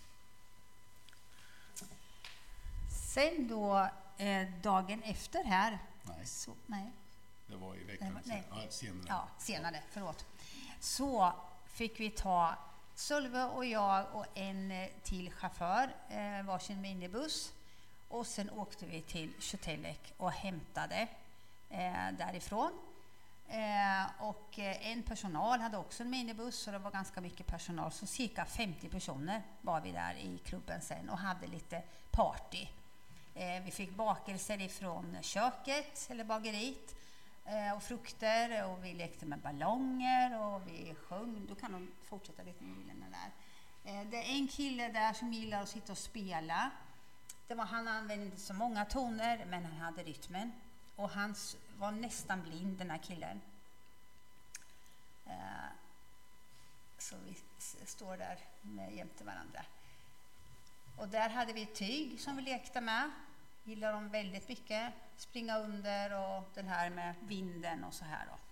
Sen då dagen efter här. Nej. Så, nej. Det var i veckan senare. Ja, senare, förlåt. Så fick vi ta Sölve och jag och en till chaufför, varsin minibuss. Och sen åkte vi till Kötelek och hämtade därifrån. Och en personal hade också en minibuss, så det var ganska mycket personal. Så cirka 50 personer var vi där i klubben sen och hade lite party. Vi fick bakelser ifrån köket eller bageriet och frukter, och vi lekte med ballonger och vi sjöng. Då kan de fortsätta lite med bilderna där. Det är en kille där som gillar att sitta och spela. Han använde inte så många toner, men han hade rytmen. Och han var nästan blind, den här killen. Så vi står där jämte varandra. Och där hade vi tyg som vi lekte med. Gillar dem väldigt mycket. Springa under och den här med vinden och så här då.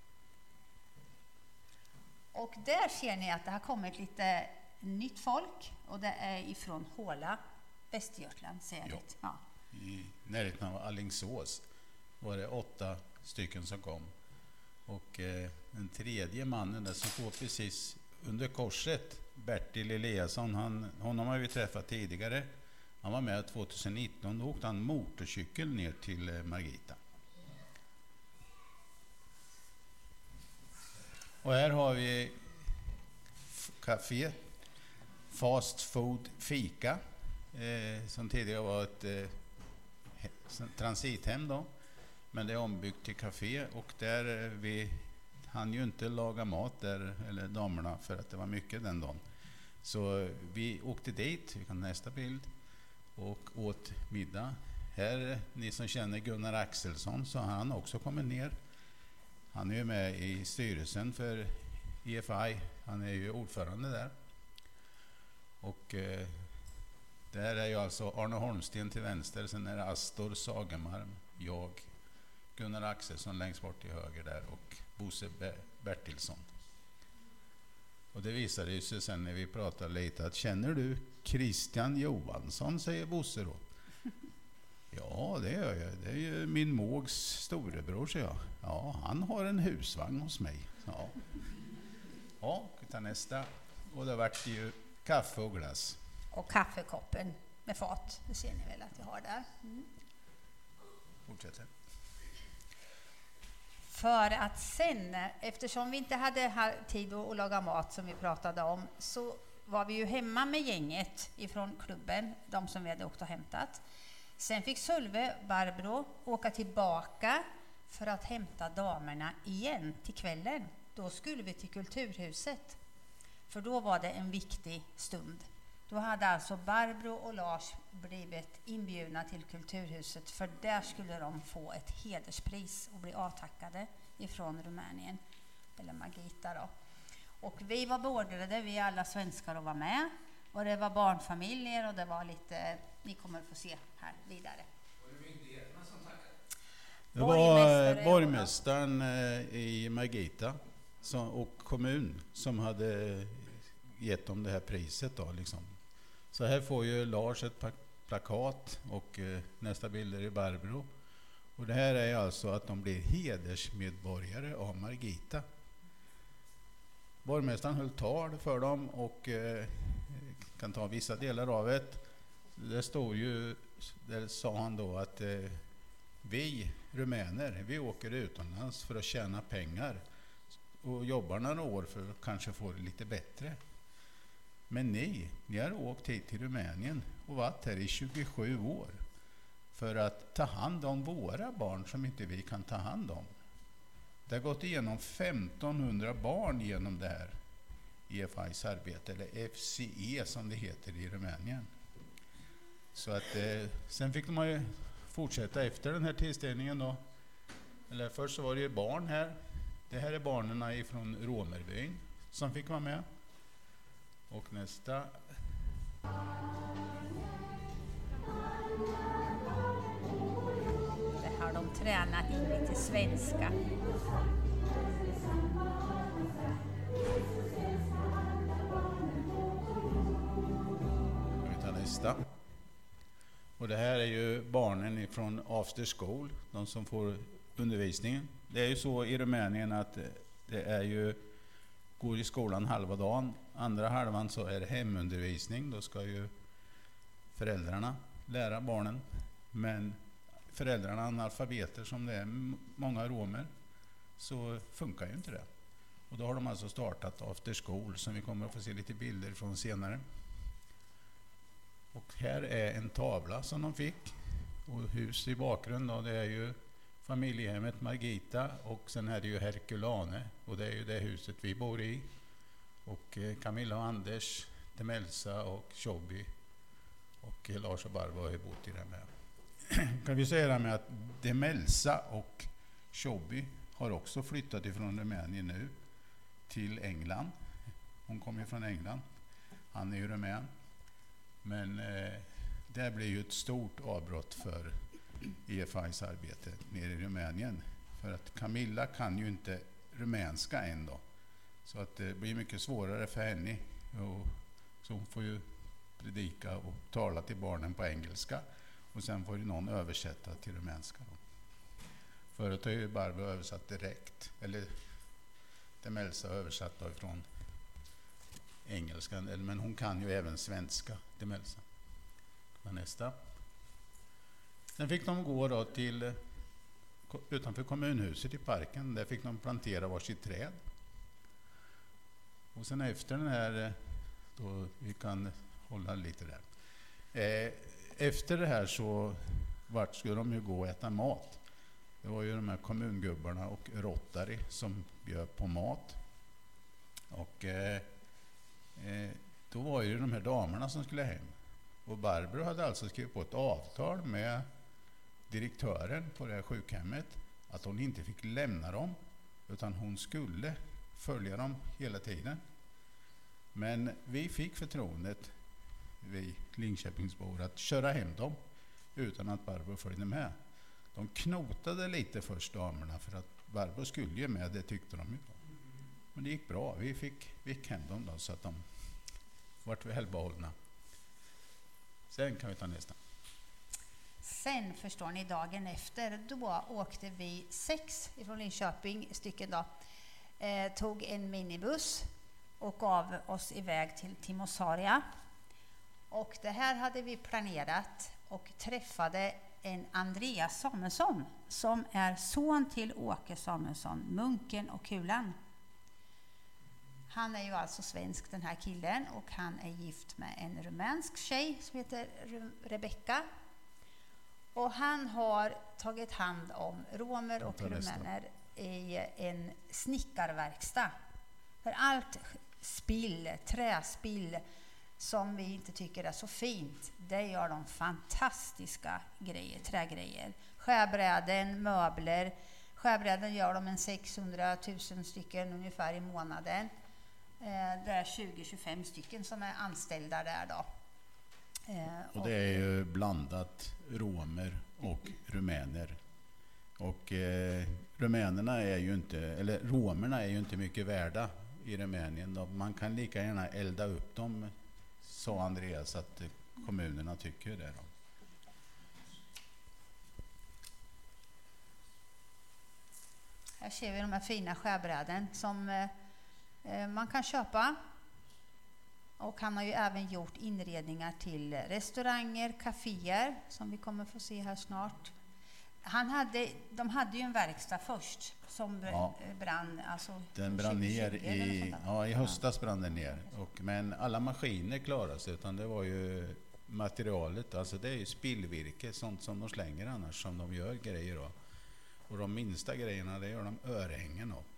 Och där ser ni att det har kommit lite nytt folk. Och det är ifrån Håla, Västergötland, säger jag. Ja. I närheten av Alingsås var det 8 stycken som kom. Och den tredje mannen där som får precis under korset, Bertil Eliasson, honom har vi träffat tidigare. Han var med 2019, då åkte han motorcykel ner till Margita. Och här har vi café, fast food fika, som tidigare var ett transithem då. Men det är ombyggt till café, och där vi hann ju inte laga mat där, eller damerna, för att det var mycket den dagen. Så vi åkte dit, vi kan nästa bild, och åt middag. Här, ni som känner Gunnar Axelsson, så har han också kommit ner. Han är ju med i styrelsen för EFI, han är ju ordförande där. Och där är ju alltså Arne Holmsten till vänster, sen är det Astor Sagemarm, jag, Gunnar Axelsson längst bort till höger där, och Bosse Bertilsson. Och det visade sig sen när vi pratade lite att känner du Christian Johansson, säger Bosse då. Ja, det gör jag. Det är ju min mågs storebror, säger jag. Ja, han har en husvagn hos mig. Ja, ja, vi tar nästa. Och det vart ju kaffe och glass. Och kaffekoppen med fat, det ser ni väl att vi har där. Mm. Fortsätter. För att sen, eftersom vi inte hade tid att laga mat som vi pratade om, så var vi ju hemma med gänget ifrån klubben, de som vi hade åkt och hämtat. Sen fick Sölve, Barbro, åka tillbaka för att hämta damerna igen till kvällen. Då skulle vi till Kulturhuset. För då var det en viktig stund Då hade alltså Barbro och Lars blivit inbjudna till Kulturhuset, för där skulle de få ett hederspris och bli avtackade ifrån Rumänien, eller Margita då. Och vi var beordrade, vi alla svenskar, att vara med. Och det var barnfamiljer och det var lite, ni kommer att få se här vidare. Var det myndigheterna som tackade? Det var borgmästaren i Margita och kommun som hade gett dem det här priset då liksom. Så här får ju Lars ett plakat och nästa bild är i Barbro. Och det här är alltså att de blir hedersmedborgare av Margita. Borgmästaren höll tal för dem och kan ta vissa delar av det. Det står ju, där sa han då att vi rumäner, vi åker utomlands för att tjäna pengar och jobbar några år för att kanske få det lite bättre. Men ni har åkt hit till Rumänien och varit här i 27 år för att ta hand om våra barn som inte vi kan ta hand om. Det har gått igenom 1500 barn genom det här EFIs arbete, eller FCE som det heter i Rumänien. Så att sen fick de ju fortsätta efter den här tillställningen då. Eller först så var det ju barn här. Det här är barnen ifrån Romerbyn som fick vara med. Och nästa. Det har de tränat in lite svenska. Vi tar nästa. Och det här är ju barnen ifrån after school, de som får undervisningen. Det är ju så i Rumänien att det är ju går i skolan halva dagen, andra halvan så är det hemundervisning. Då ska ju föräldrarna lära barnen, men föräldrarna är analfabeter som det är många romer, så funkar ju inte det. Och då har de alltså startat after school som vi kommer att få se lite bilder från senare. Och här är en tavla som de fick och hus i bakgrund och det är ju familjehemmet Margita och sen är det ju Herkulane och det är ju det huset vi bor i. Och Camilla och Anders, Demelsa och Tjobby och Lars och Barbro har ju bott i det med. Kan vi säga det med att Demelsa och Tjobby har också flyttat ifrån Rumänien nu till England. Hon kommer från England. Han är ju rumän. Men det blir ju ett stort avbrott för EFIs arbete nere i Rumänien. För att Camilla kan ju inte rumänska ändå. Så att det blir mycket svårare för henne. Och så hon får ju predika och tala till barnen på engelska. Och sen får ju någon översätta till rumänska. Förut har ju Barbro översatt direkt. Eller Demelsa översatt då ifrån engelskan. Men hon kan ju även svenska, Demelsa. Nästa. Sen fick de gå då till utanför kommunhuset i parken. Där fick de plantera varsitt träd. Och sen efter den här, då vi kan hålla lite där. Efter det här så vart skulle de ju gå och äta mat. Det var ju de här kommungubbarna och Rotary som bjöd på mat. Och då var ju de här damerna som skulle hem. Och Barbro hade alltså skrivit på ett avtal med direktören på det här sjukhemmet att hon inte fick lämna dem utan hon skulle följa dem hela tiden. Men vi fick förtroendet, vi Linköpingsbor, att köra hem dem utan att Barbro följde med. De knotade lite först damerna för att Barbro skulle ju med, det tyckte de ju. Men det gick bra, vi fick hem dem då så att de vart välbehållna. Sen kan vi ta nästa. Sen förstår ni, dagen efter, då åkte vi 6 från Linköping stycken då. Tog en minibuss och gav oss iväg till Timosaria. Och det här hade vi planerat och träffade en Andreas Samuelsson som är son till Åke Samuelsson, munken och kulan. Han är ju alltså svensk, den här killen, och han är gift med en rumänsk tjej som heter Rebecca. Och han har tagit hand om romer och rumäner i en snickarverkstad. För allt spill, träspill, som vi inte tycker är så fint, det gör de fantastiska grejer, trägrejer. Skärbräden, möbler. Skärbräden gör de en 600 000 stycken ungefär i månaden. Det är 20-25 stycken som är anställda där då. Och det är ju blandat romer och rumäner. Och romerna är ju inte mycket värda i Rumänien. Man kan lika gärna elda upp dem, sa Andreas, att kommunerna tycker det då. Här ser vi de här fina skärbräden som man kan köpa. Och han har ju även gjort inredningar till restauranger, kaféer, som vi kommer få se här snart. De hade ju en verkstad först som brann. Alltså den brann ner i höstas brann den ner. Men alla maskiner klarade sig, utan det var ju materialet, alltså det är ju spillvirke, sånt som de slänger annars, som de gör grejer då. Och de minsta grejerna, det gör de örhängen då.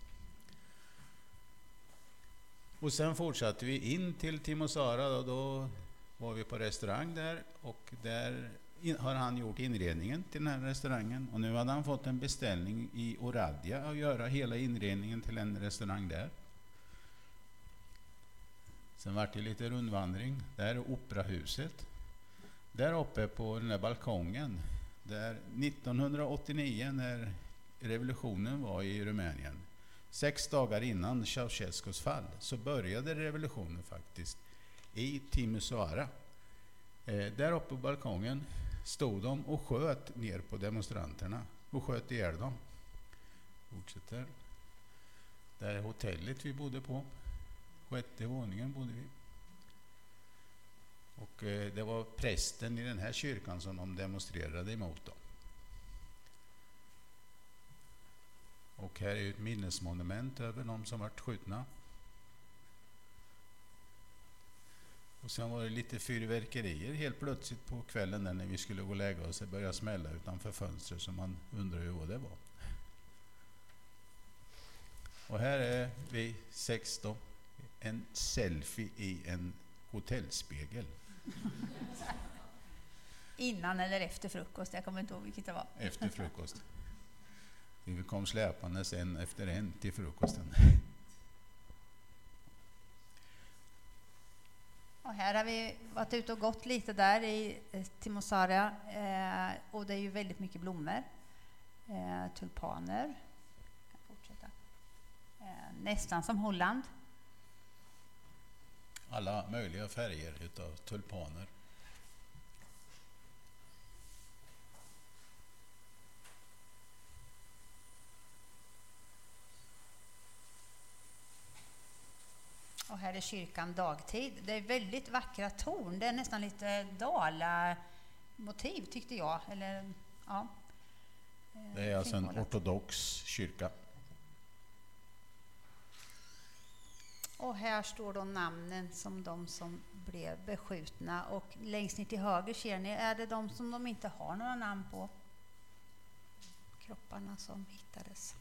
Och sen fortsatte vi in till Timisoara och då var vi på restaurang där, och där har han gjort inredningen till den här restaurangen, och nu hade han fått en beställning i Oradea att göra hela inredningen till en restaurang där. Sen var det lite rundvandring. Där är operahuset. Där uppe på den där balkongen, där 1989 när revolutionen var i Rumänien, 6 dagar innan Ceausescus fall, så började revolutionen faktiskt i Timisoara. Där uppe på balkongen stod de och sköt ner på demonstranterna och sköt ihjäl dem. Fortsätter. Där är hotellet vi bodde på. 6:e våningen bodde vi. Och det var prästen i den här kyrkan som de demonstrerade emot då. Och här är ju ett minnesmonument över de som varit skjutna. Och sen var det lite fyrverkerier helt plötsligt på kvällen när vi skulle gå och lägga oss. Det började smälla utanför fönstret, så man undrar ju vad det var. Och här är vi 16. En selfie i en hotellspegel. Innan eller efter frukost, jag kommer inte ihåg vilket det var. Efter frukost. Vi kom släpande sen efter en till frukosten. Och här har vi varit ute och gått lite där i Timisoara, och det är ju väldigt mycket blommor. Tulpaner. Jag kan fortsätta. Nästan som Holland. Alla möjliga färger utav tulpaner. Och här är kyrkan dagtid. Det är väldigt vackra torn. Det är nästan lite Dala-motiv tyckte jag. Eller, ja. Det är alltså en ortodox kyrka. Och här står då namnen som de som blev beskjutna. Och längst ner till höger ser ni, är det de som de inte har några namn på. Kropparna som hittades.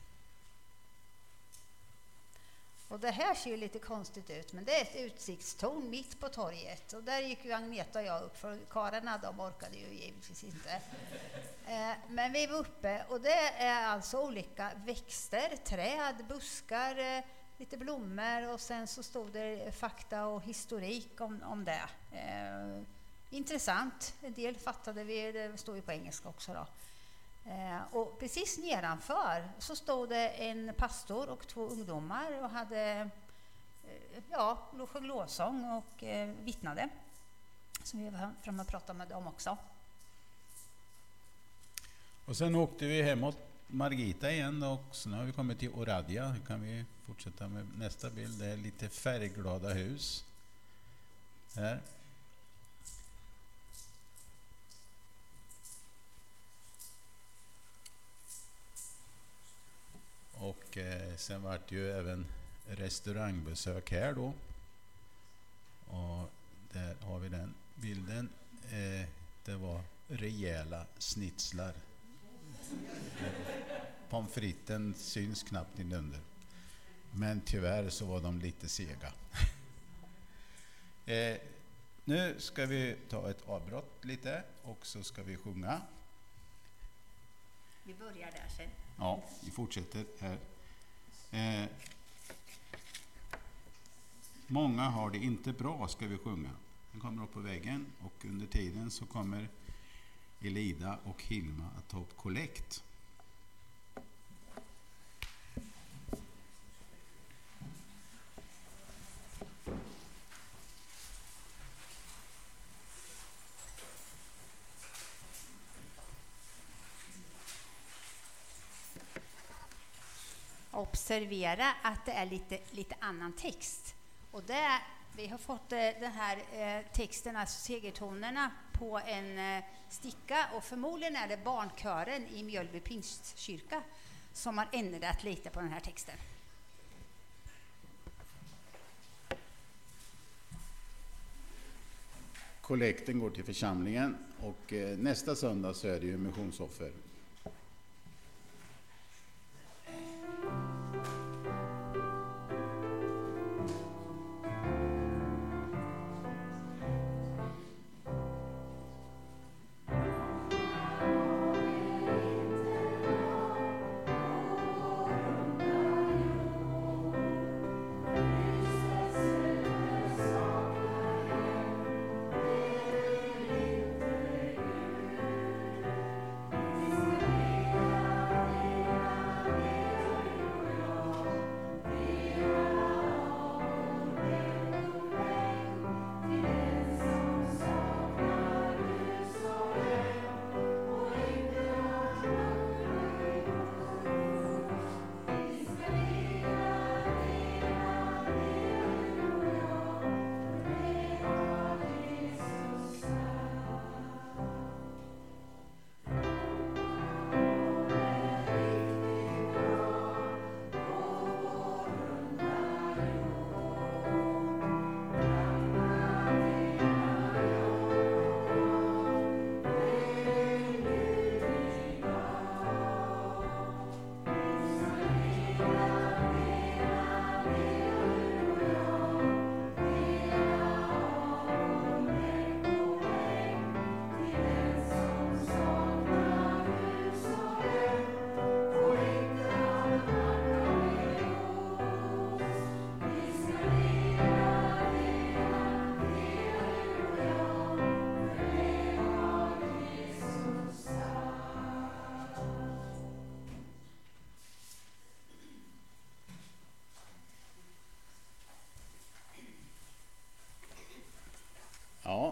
Och det här ser ju lite konstigt ut, men det är ett utsiktstorn mitt på torget. Och där gick ju Agneta och jag upp, för karlarna de orkade ju givetvis inte. Men vi var uppe, och det är alltså olika växter, träd, buskar, lite blommor, och sen så stod det fakta och historik om det. Intressant, en del fattade vi, det stod ju på engelska också då. Och precis nedanför så stod det en pastor och 2 ungdomar och hade sjöng lovsång och vittnade. Så vi var fram och pratade med dem också. Och sen åkte vi hemåt Margita igen, och så nu har vi kommit till Oradea. Nu kan vi fortsätta med nästa bild. Det är lite färgglada hus här. Och sen var det ju även restaurangbesök här då. Och där har vi den bilden. Det var rejäla snitslar. Pommes fritesen syns knappt inunder. Men tyvärr så var de lite sega. Nu ska vi ta ett avbrott lite och så ska vi sjunga. Vi börjar där sen. Ja, vi fortsätter här. Många har det inte bra, ska vi sjunga. Den kommer upp på väggen och under tiden så kommer Elida och Hilma att ta upp kollekt. Observera att det är lite annan text. Och vi har fått den här texten, alltså segertonerna, på en sticka. Och förmodligen är det barnkören i Mjölby Pingstkyrka som har ändrat lite på den här texten. Kollekten går till församlingen och nästa söndag så är det ju missionsoffer. Ja,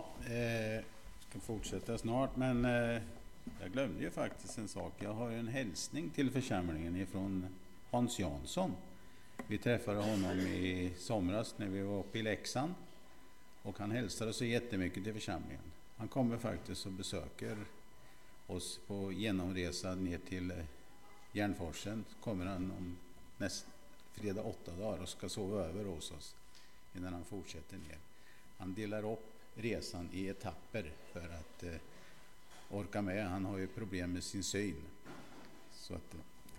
ska fortsätta snart, men jag glömde ju faktiskt en sak. Jag har en hälsning till församlingen ifrån Hans Jansson. Vi träffade honom i somras när vi var uppe i Leksand och han hälsade så jättemycket till församlingen. Han kommer faktiskt och besöker oss på genomresa ner till Järnforsen. Kommer han om fredag 8 dagar och ska sova över hos oss innan han fortsätter ner. Han delar upp resan i etapper för att orka med. Han har ju problem med sin syn. Så att,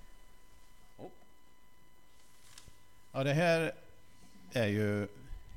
ja, det här är ju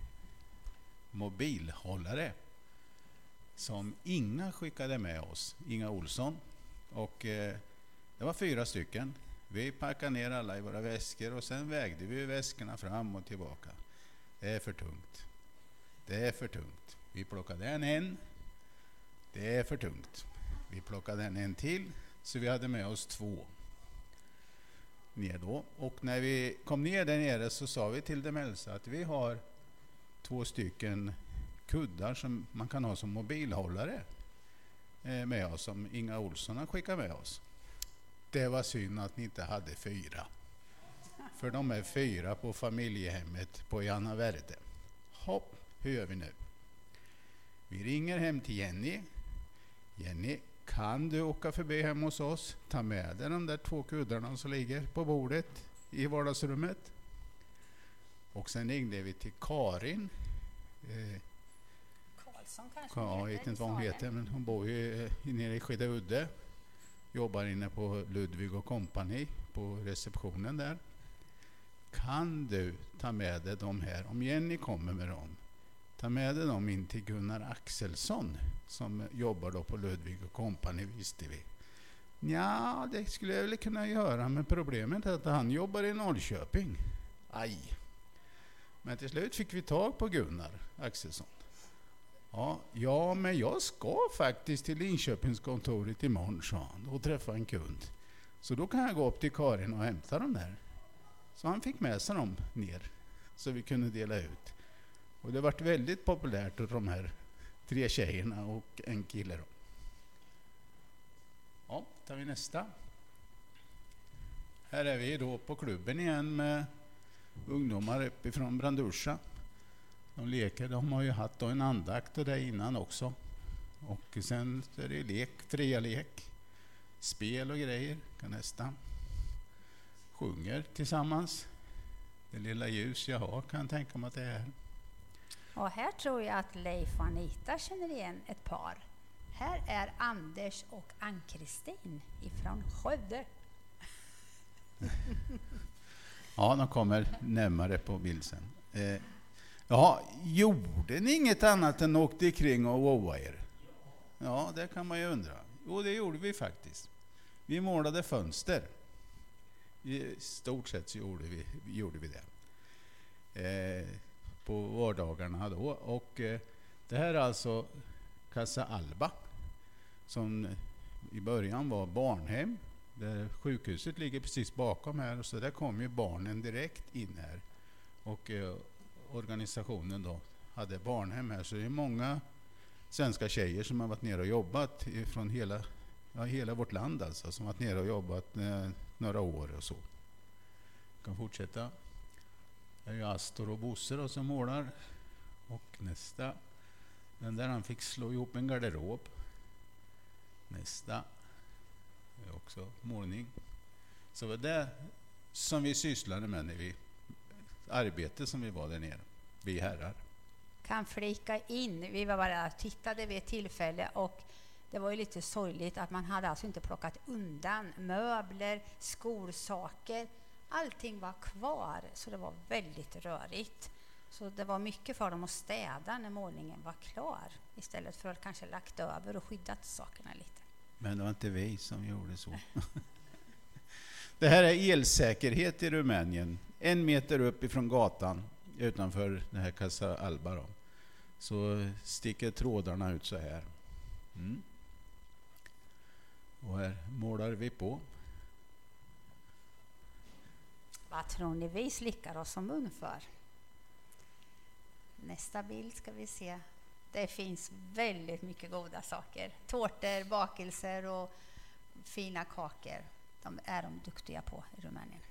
mobilhållare som Inga skickade med oss, Inga Olsson, och det var 4 stycken. Vi packade ner alla i våra väskor och sen vägde vi väskorna fram och tillbaka. Det är för tungt. Det är för tungt. Vi plockade en. Det är för tungt. Vi plockade en till, så vi hade med oss 2 ner då. Och när vi kom ner där nere så sa vi till Demelsa att vi har 2 stycken kuddar som man kan ha som mobilhållare med oss, som Inga Olsson har skickat med oss. Det var synd att ni inte hade 4. För de är 4 på familjehemmet på Janna Värde. Hopp, hur gör vi nu? Vi ringer hem till Jenny. Jenny, kan du åka förbi hem hos oss? Ta med dig de där 2 kuddarna som ligger på bordet i vardagsrummet. Och sen ringde vi till Karin. Karlsson kanske. Ja, jag vet inte vad hon heter, men hon bor ju nere i Skedeudde. Jobbar inne på Ludvig och Company på receptionen där. Kan du ta med dig de här? Om Jenny kommer med dem, ta med dem in till Gunnar Axelsson som jobbar då på Ludvig och Company, visste vi. Ja, det skulle jag väl kunna göra, men problemet är att han jobbar i Norrköping. Aj. Men till slut fick vi tag på Gunnar Axelsson. Ja, men jag ska faktiskt till Linköpingskontoret imorgon, sa han, och träffa en kund. Så då kan jag gå upp till Karin och hämta dem där. Så han fick med sig dem ner så vi kunde dela ut. Och det varit väldigt populärt av de här 3 tjejerna och en kille då. Ja, tar vi nästa. Här är vi då på klubben igen med ungdomar uppifrån Brandusha. De leker, de har ju haft då en andakt och det innan också. Och sen är det lek, fria lek, spel och grejer. Kan nästa. Sjunger tillsammans. Det lilla ljus jag har kan jag tänka mig att det är. Och här tror jag att Leif och Anita känner igen ett par. Här är Anders och Ann-Kristin ifrån Skövde. Ja, de kommer närmare på bild sen. Ja, gjorde ni inget annat än åkte ikring och wowa er? Ja, det kan man ju undra. Jo, det gjorde vi faktiskt. Vi målade fönster. I stort sett så gjorde vi det. På vardagarna då. Och det här är alltså Casa Alba, som i början var barnhem. Där sjukhuset ligger precis bakom här, och så där kom ju barnen direkt in här. Och organisationen då hade barnhem här, så det är många svenska tjejer som har varit nere och jobbat från hela vårt land, alltså, som har varit nere och jobbat några år och så. Kan fortsätta. Det är ju Astor och Bosse då som målar. Och nästa, den där han fick slå ihop en garderob. Nästa är också målning. Så var det som vi sysslade med när vi arbete som vi var där nere, vi herrar. Kan flika in, vi var bara och tittade vid ett tillfälle, och det var ju lite sorgligt att man hade alltså inte plockat undan möbler, skolsaker. Allting var kvar, så det var väldigt rörigt. Så det var mycket för dem att städa när målningen var klar, istället för att kanske lagt över och skyddat sakerna lite. Men det var inte vi som gjorde så. Det här är elsäkerhet i Rumänien. 1 meter upp ifrån gatan utanför den här Casa Alba då, så sticker trådarna ut så här. Och här målar vi på. Vad tror ni vi slickar oss som mun för? Nästa bild ska vi se. Det finns väldigt mycket goda saker. Tårtor, bakelser och fina kakor. De är de duktiga på i Rumänien.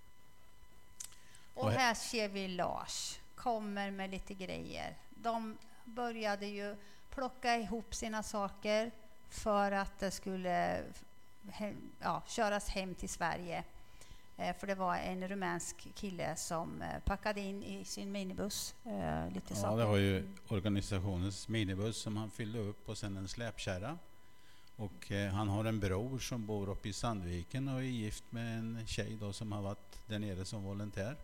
Och här ser vi Lars. Kommer med lite grejer. De började ju plocka ihop sina saker för att det skulle köras hem till Sverige. För det var en rumänsk kille som packade in i sin minibuss lite saker. Ja, det var ju organisationens minibuss som han fyllde upp, och sen en släpkärra. Och han har en bror som bor uppe i Sandviken och är gift med en tjej då som har varit där nere som volontär.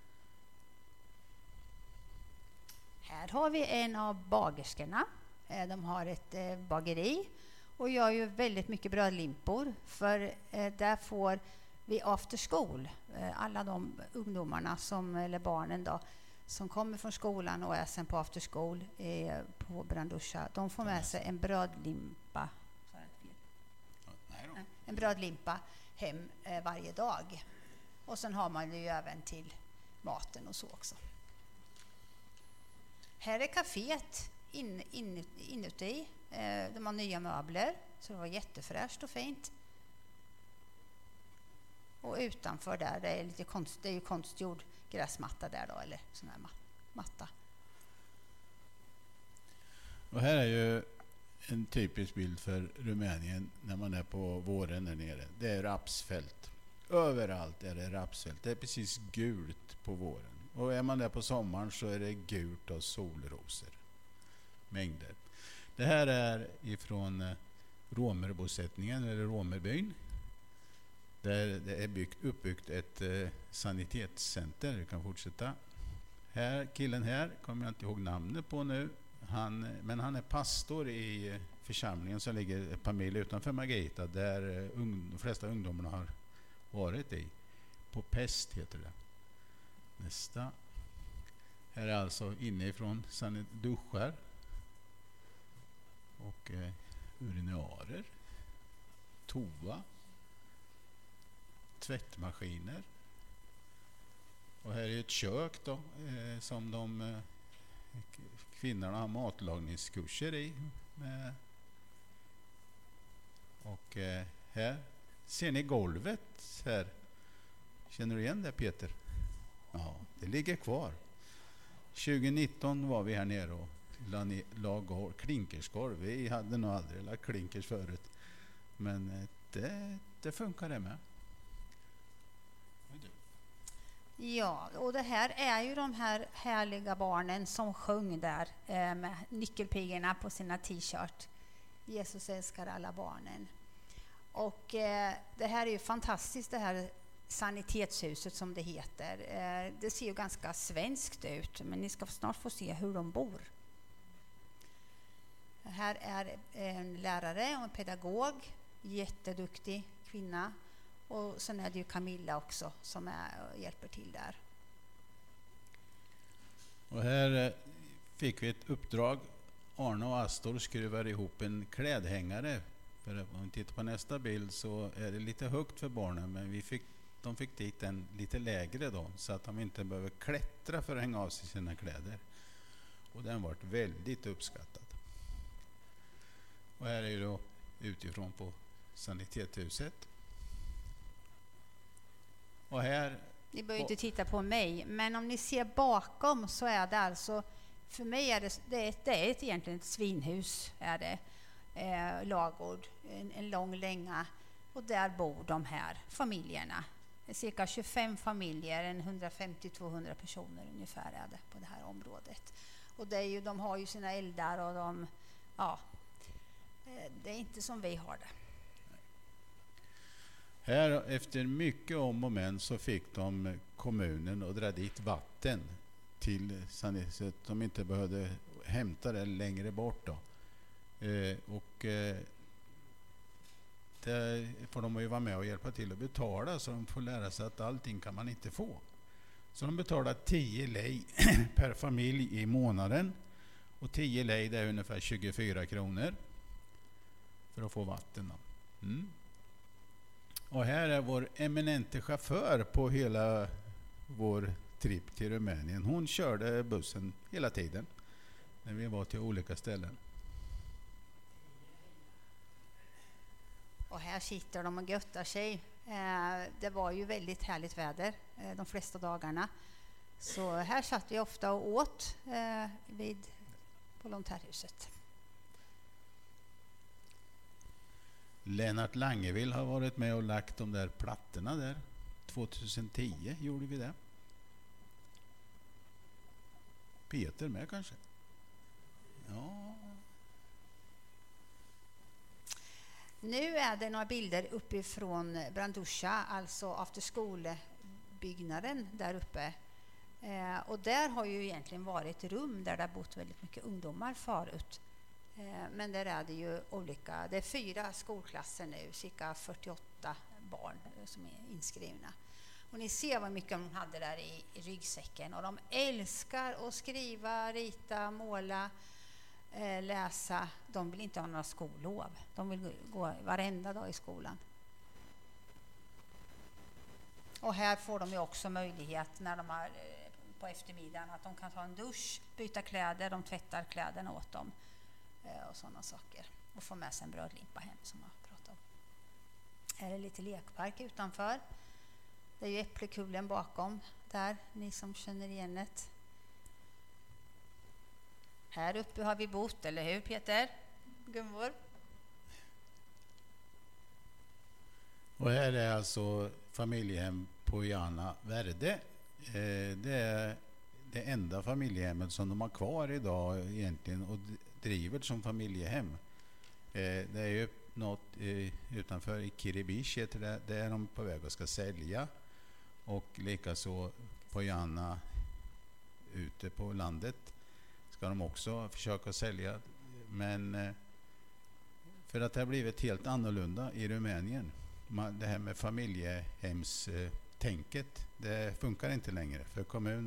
Här har vi en av bagerskorna. De har ett bageri och gör ju väldigt mycket brödlimpor, för där får vi after school, alla de ungdomarna eller barnen då, som kommer från skolan och är sen på after school på Brandusha, de får med sig en brödlimpa. En brödlimpa hem varje dag. Och sen har man ju även till maten och så också. Här är kaféet inuti. De har nya möbler, så det var jättefräscht och fint. Och utanför där, det är lite det är ju konstgjord gräsmatta där då, eller sån här matta. Och här är ju en typisk bild för Rumänien när man är på våren där nere. Det är rapsfält. Överallt är det rapsfält. Det är precis gult på våren. Och är man där på sommaren så är det gult av solrosor. Mängder. Det här är ifrån romerbosättningen, eller romerbyn. Där det är uppbyggt ett sanitetscenter. Vi kan fortsätta. killen här kommer jag inte ihåg namnet på nu. Men han är pastor i församlingen som ligger ett par mil utanför Margareta, där de flesta ungdomarna har varit i. På Pest heter det. Nästa. Här är alltså inifrån duschar och urinarer, toa, tvättmaskiner. Och här är ett kök då, som kvinnorna har matlagningskurser i. Och här ser ni golvet här. Känner du igen det, Peter? Ja, det ligger kvar. 2019 var vi här nere och la klinkersgolv. Vi hade nog aldrig lagt klinkers förut. Men det funkar det med. Ja, och det här är ju de här härliga barnen som sjöng där med nyckelpigorna på sina t-shirt. Jesus älskar alla barnen. Och det här är ju fantastiskt, det här sanitetshuset som det heter. Det ser ju ganska svenskt ut, men ni ska snart få se hur de bor. Här är en lärare och en pedagog, jätteduktig kvinna. Och sen är det ju Camilla också som hjälper till där. Och här fick vi ett uppdrag. Arne och Astor skruvar ihop en klädhängare. För om vi tittar på nästa bild så är det lite högt för barnen, men de fick dit en lite lägre då, så att de inte behöver klättra för att hänga av sig sina kläder. Och den varit väldigt uppskattad. Och här är det då utifrån på sanitetshuset. Och här... Ni behöver inte titta på mig, men om ni ser bakom så är det alltså, för mig är det är egentligen ett svinhus, är det. Lagård, en lång länga, och där bor de här familjerna. Cirka 25 familjer, 150-200 personer ungefär är det på det här området. Och de har ju sina eldar och det är inte som vi har det. Här efter mycket om och men så fick de kommunen att dra dit vatten till så att de inte behövde hämta det längre bort då. Där får de ju vara med och hjälpa till att betala, så de får lära sig att allting kan man inte få. Så de betalar 10 lei per familj i månaden, och 10 lei det är ungefär 24 kronor för att få vatten då. Och här är vår eminente chaufför på hela vår trip till Rumänien. Hon körde bussen hela tiden när vi var till olika ställen. Och här sitter de och göttar sig. Det var ju väldigt härligt väder de flesta dagarna. Så här satt vi ofta och åt vid volontärhuset. Lennart Langevill har varit med och lagt de där plattorna där. 2010 gjorde vi det. Peter med kanske? Ja. Nu är det några bilder uppifrån Brandusha, alltså after school-byggnaden där uppe. Och där har ju egentligen varit rum där det har bott väldigt mycket ungdomar förut. Men där är det ju olika, det är 4 skolklasser nu, cirka 48 barn som är inskrivna. Och ni ser vad mycket de hade där i ryggsäcken. Och de älskar att skriva, rita, måla, läsa. De vill inte ha några skollov. De vill gå varenda dag i skolan. Och här får de ju också möjlighet när de är på eftermiddagen att de kan ta en dusch, byta kläder, de tvättar kläderna åt dem och sådana saker. Och få med sig en brödlimpa hem som jag pratade om. Här är lite lekpark utanför. Det är ju äppelkullen bakom där, ni som känner igen det. Här uppe har vi bott, eller hur Peter? Gunvor? Och här är alltså familjehem på Jana Värde. Det är det enda familjehemmet som de har kvar idag egentligen och driver som familjehem. Det är ju något utanför i Kiribish heter det. Det är de på väg att ska sälja. Och likaså på Jana ute på landet ska de också försöka sälja. Men för att det har blivit helt annorlunda i Rumänien. Det här med familjehemstänket, det funkar inte längre. För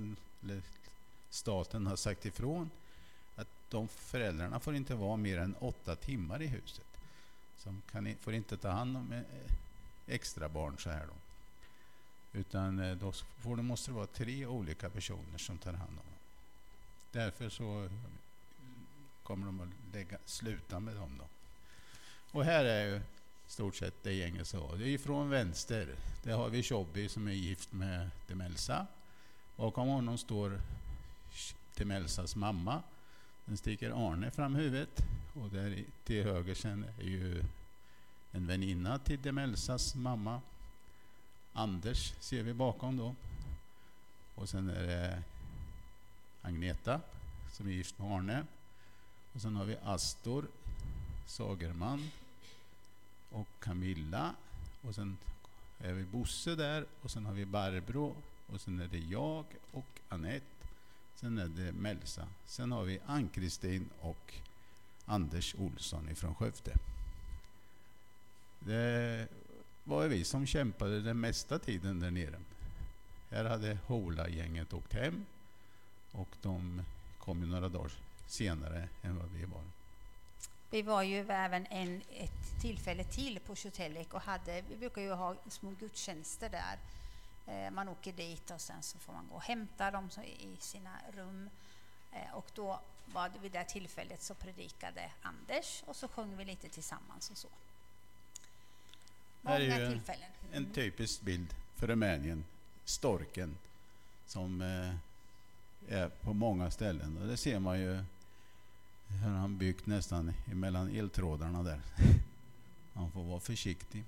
staten har sagt ifrån att de föräldrarna får inte vara mer än 8 timmar i huset. Som får inte ta hand om extra barn så här då. Utan då måste det vara 3 olika personer som tar hand om dem. Därför så kommer de att sluta med dem då. Och här är ju stort sett det gänget så. Det är från vänster. Där har vi Chobby som är gift med Demelsa. Och om honom står Demelsas mamma. Den sticker Arne fram huvudet. Och där till höger sen är ju en väninna till Demelsas mamma. Anders ser vi bakom då. Och sen är det Agneta som är gift med Arne. Och sen har vi Astor, Sagerman och Camilla. Och sen är vi Bosse där. Och sen har vi Barbro. Och sen är det jag och Annette. Sen är det Melsa. Sen har vi Ann-Kristin och Anders Olsson ifrån Skövde. Det var vi som kämpade den mesta tiden där nere. Här hade Hola-gänget åkt hem. Och de kom ju några dagar senare än vad vi var. Vi var ju även ett tillfälle till på Tjotellek och vi brukar ju ha små gudstjänster där. Man åker dit och sen så får man gå och hämta dem i sina rum. Och då var det vid det tillfället så predikade Anders och så sjöng vi lite tillsammans och så. Många här är tillfällen. En typisk bild för Rumänien. Storken som är på många ställen. Och det ser man ju hur han byggt nästan emellan eltrådarna där. Han får vara försiktig.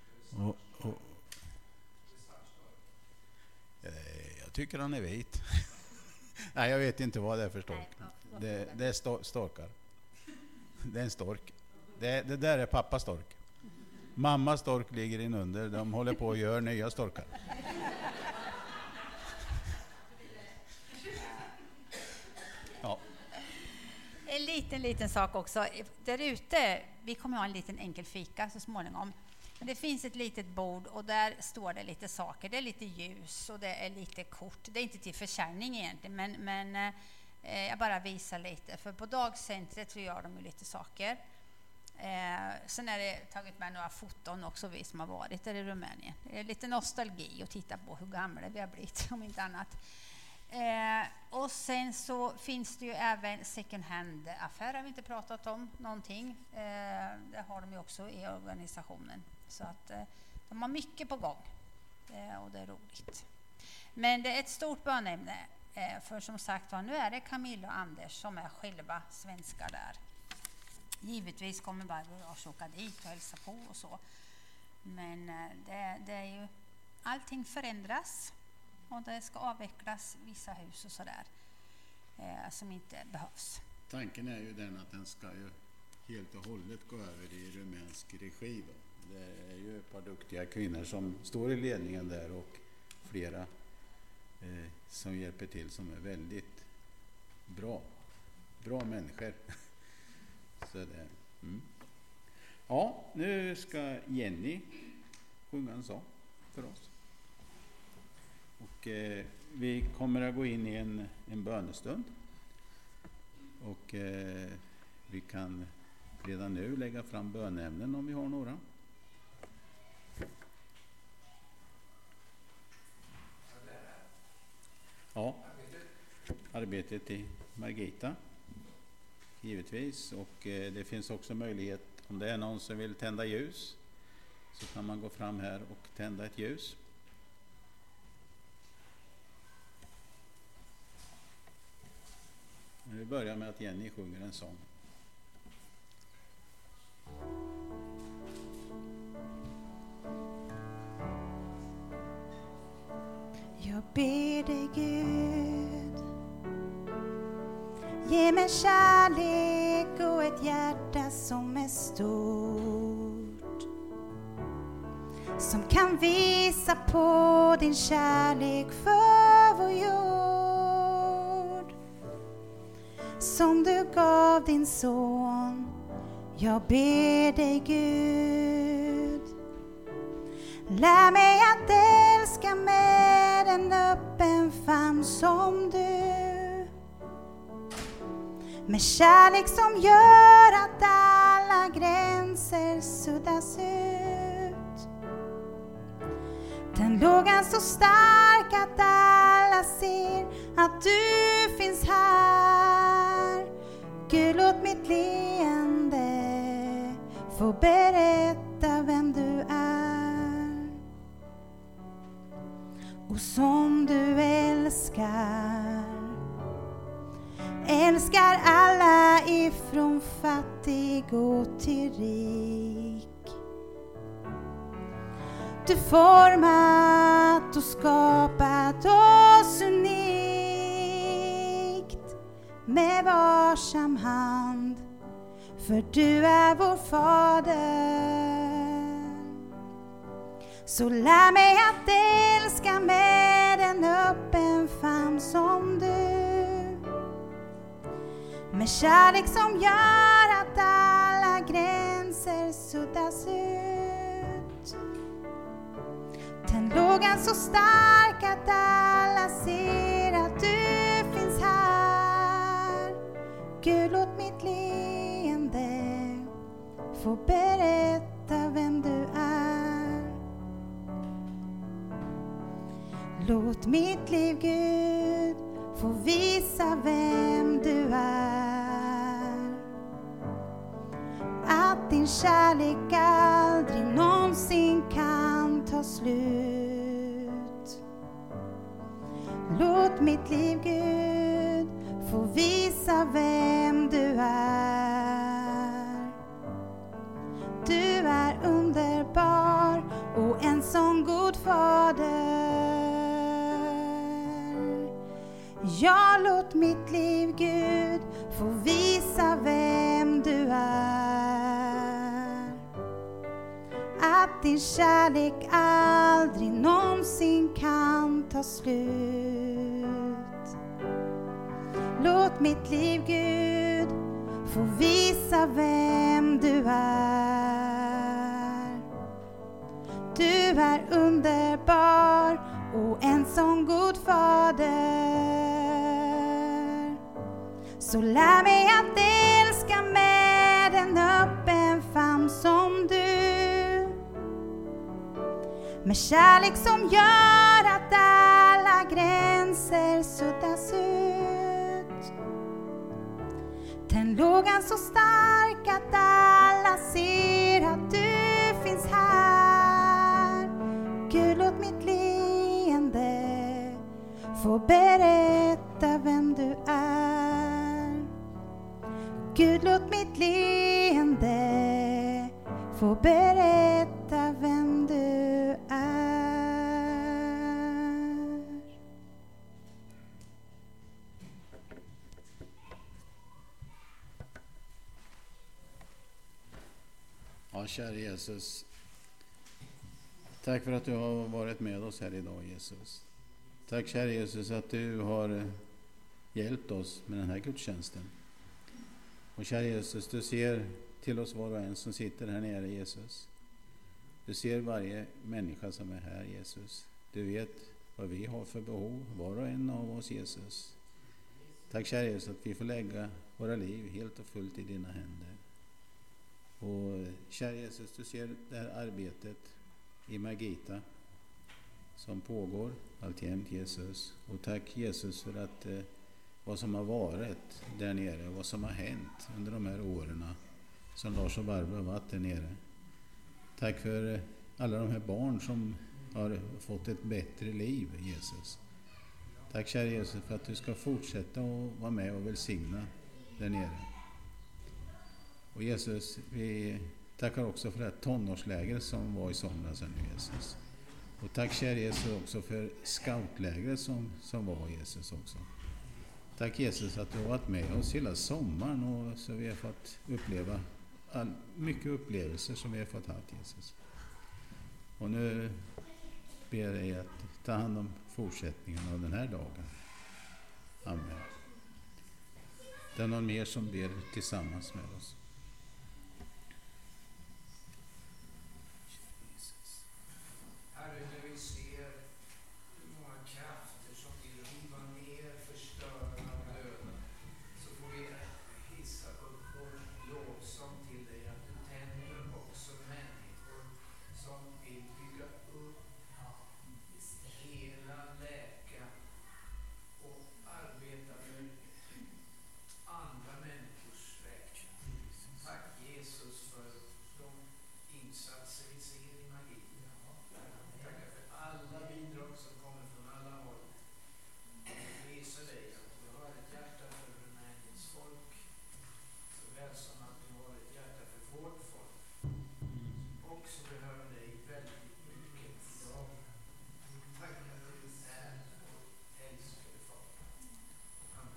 Jag tycker han är vit. Nej, jag vet inte vad det är för stork. Det är storkar. Det är en stork. Det där är pappa stork. Mamma stork ligger inunder. De håller på att göra nya storkar. Ja. En liten sak också. Där ute, vi kommer ha en liten enkel fika så småningom. Men det finns ett litet bord och där står det lite saker. Det är lite ljus och det är lite kort. Det är inte till försäljning egentligen, men jag bara visar lite. För på dagcentret så gör de ju lite saker. Sen är det tagit med några foton också, vi som har varit där i Rumänien. Det är lite nostalgi att titta på hur gamla vi har blivit, om inte annat. Och sen så finns det ju även second hand-affärer, har vi inte pratat om någonting. Det har de ju också i organisationen. Så att de har mycket på gång och det är roligt. Men det är ett stort bönämne, för som sagt nu är det Camilla och Anders som är själva svenskar där. Givetvis kommer Barbro och jag åka dit och hälsa på och så. Men det är ju, allting förändras och det ska avvecklas vissa hus och sådär som inte behövs. Tanken är ju den att den ska ju helt och hållet gå över i rumänsk regi. Det är ju ett par duktiga kvinnor som står i ledningen där och flera som hjälper till som är väldigt bra människor. Så det, Ja, nu ska Jenny sjunga en sång för oss. Och vi kommer att gå in i en bönestund. Och vi kan redan nu lägga fram bönämnen om vi har några. Ja, arbetet i Margita. Givetvis, och det finns också möjlighet om det är någon som vill tända ljus så kan man gå fram här och tända ett ljus. Vi börjar med att Jenny sjunger en sång. Jag ber dig Gud, ge mig kärlek och ett hjärta som är stort, som kan visa på din kärlek för vår jord. som du gav din son. Jag ber dig Gud, lär mig att älska med en öppen famn som du. Med kärlek som gör att alla gränser suddas ut. Den lågan så stark att alla ser att du finns här. Gud, låt mitt leende få berätta vem du är. Och som du älskar alla ifrån fattig och till rik. Du format och skapat oss unikt med varsam hand, för du är vår fader. Så lär mig att älska med en öppen famn som du. Med kärlek som gör att alla gränser suddas ut. Tänd lågan så stark att alla ser att du finns här. Gud, låt mitt leende få berätta vem du är. Låt mitt liv, Gud, få visa vem du är. Att din kärlek aldrig någonsin kan ta slut. Låt mitt liv, Gud, få visa vem du är. Du är underbar och en sån god fader. Ja, låt mitt liv, Gud, få visa vem du är. Att din kärlek aldrig någonsin kan ta slut. Låt mitt liv, Gud, få visa vem du är. Du är underbar och en sån god fader. Så lär mig att älska med en öppen famn som du. Med kärlek som gör att alla gränser suddas ut. Tänd lågan så stark att alla ser att du finns här. Gud, låt mitt leende få berätta vem du är. Gud, låt mitt leende få berätta vem du är. Ja, kära Jesus. Tack för att du har varit med oss här idag, Jesus. Tack, kära Jesus, att du har hjälpt oss med den här gudstjänsten. Och kära Jesus, du ser till oss var och en som sitter här nere, Jesus. Du ser varje människa som är här, Jesus. Du vet vad vi har för behov, var och en av oss, Jesus. Tack, kära Jesus, att vi får lägga våra liv helt och fullt i dina händer. Och kära Jesus, du ser det här arbetet i Margita som pågår alltjämt, Jesus. Och tack, Jesus, för att vad som har varit där nere, vad som har hänt under de här åren som Lars och Barbro har varit där nere. Tack för alla de här barn som har fått ett bättre liv, Jesus. Tack, kära Jesus, för att du ska fortsätta att vara med och välsigna där nere. Och Jesus, vi tackar också för det här tonårslägret som var i somras nu, Jesus. Och tack, kära Jesus, också för scoutlägret som var, Jesus, också. Tack, Jesus, att du har varit med oss hela sommaren och så vi har fått uppleva mycket upplevelser som vi har fått haft, Jesus. Och nu ber jag dig att ta hand om fortsättningen av den här dagen. Amen. Det är någon mer som ber tillsammans med oss. Herre, när vi ser hur många krafter som vill riva ner, förstöra och döda, så får vi hissa upp vår lovsång till dig, att du tänder också människor som vill bygga upp, hela, läka och arbeta för andra människors räkning. Tack Jesus för de insatser vi ser i magi. Tackar för alla bidrag som kommer från alla håll. Jag prisar dig att du har ett hjärta för Rumäniens folk, såväl som att du har ett hjärta för vårt folk. Också behöver dig väldigt mycket idag. Tack att du är vår älskade far. Amen.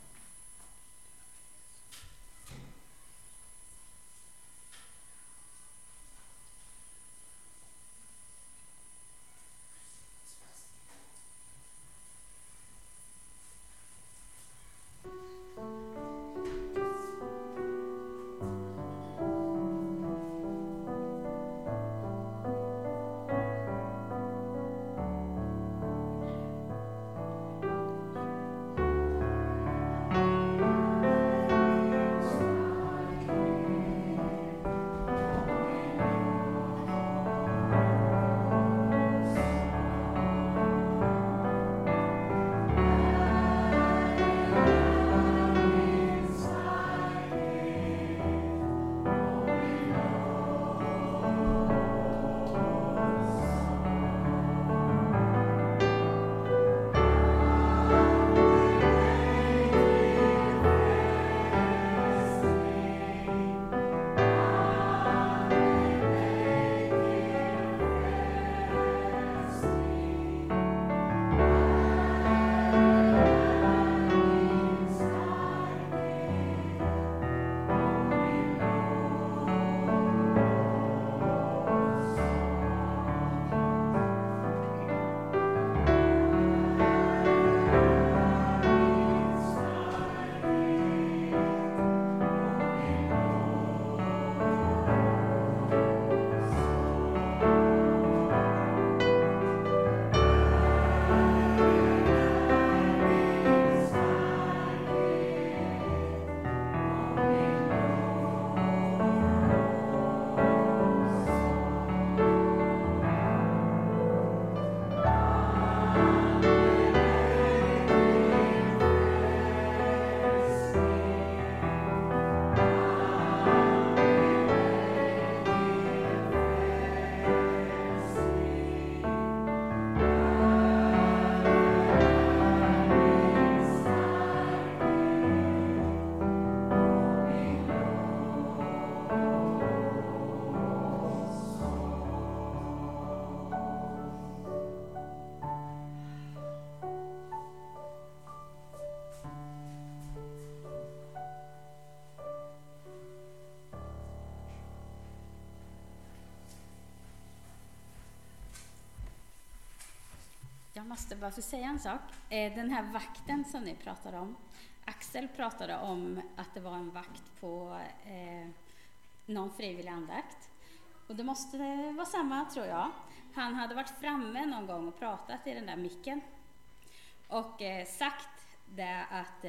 Jag måste bara få säga en sak. Den här vakten som ni pratade om, Axel pratade om att det var en vakt på någon frivillig andakt. Och det måste vara samma, tror jag. Han hade varit framme någon gång och pratat i den där micken. Och sagt det att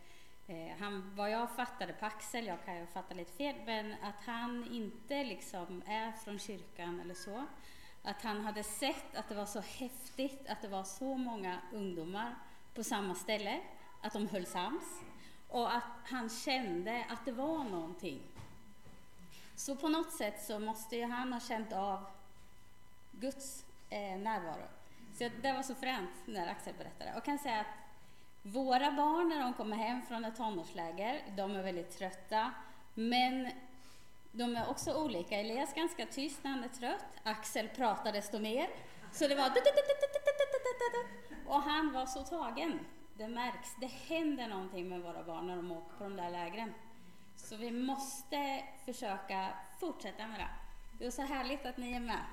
vad jag fattade på Axel, jag kan ju fatta lite fel, men att han inte liksom är från kyrkan eller så. Att han hade sett att det var så häftigt, att det var så många ungdomar på samma ställe, att de höll sams. Och att han kände att det var någonting. Så på något sätt så måste ju han ha känt av Guds närvaro. Så det var så fränt när Axel berättade. Och jag kan säga att våra barn när de kommer hem från ett tonårsläger, de är väldigt trötta. Men de är också olika. Elias ganska tyst när han är trött. Axel pratar desto mer. Så det var... Och han var så tagen. Det märks. Det händer någonting med våra barn när de åker på de där lägren. Så vi måste försöka fortsätta med det. Det är så härligt att ni är med.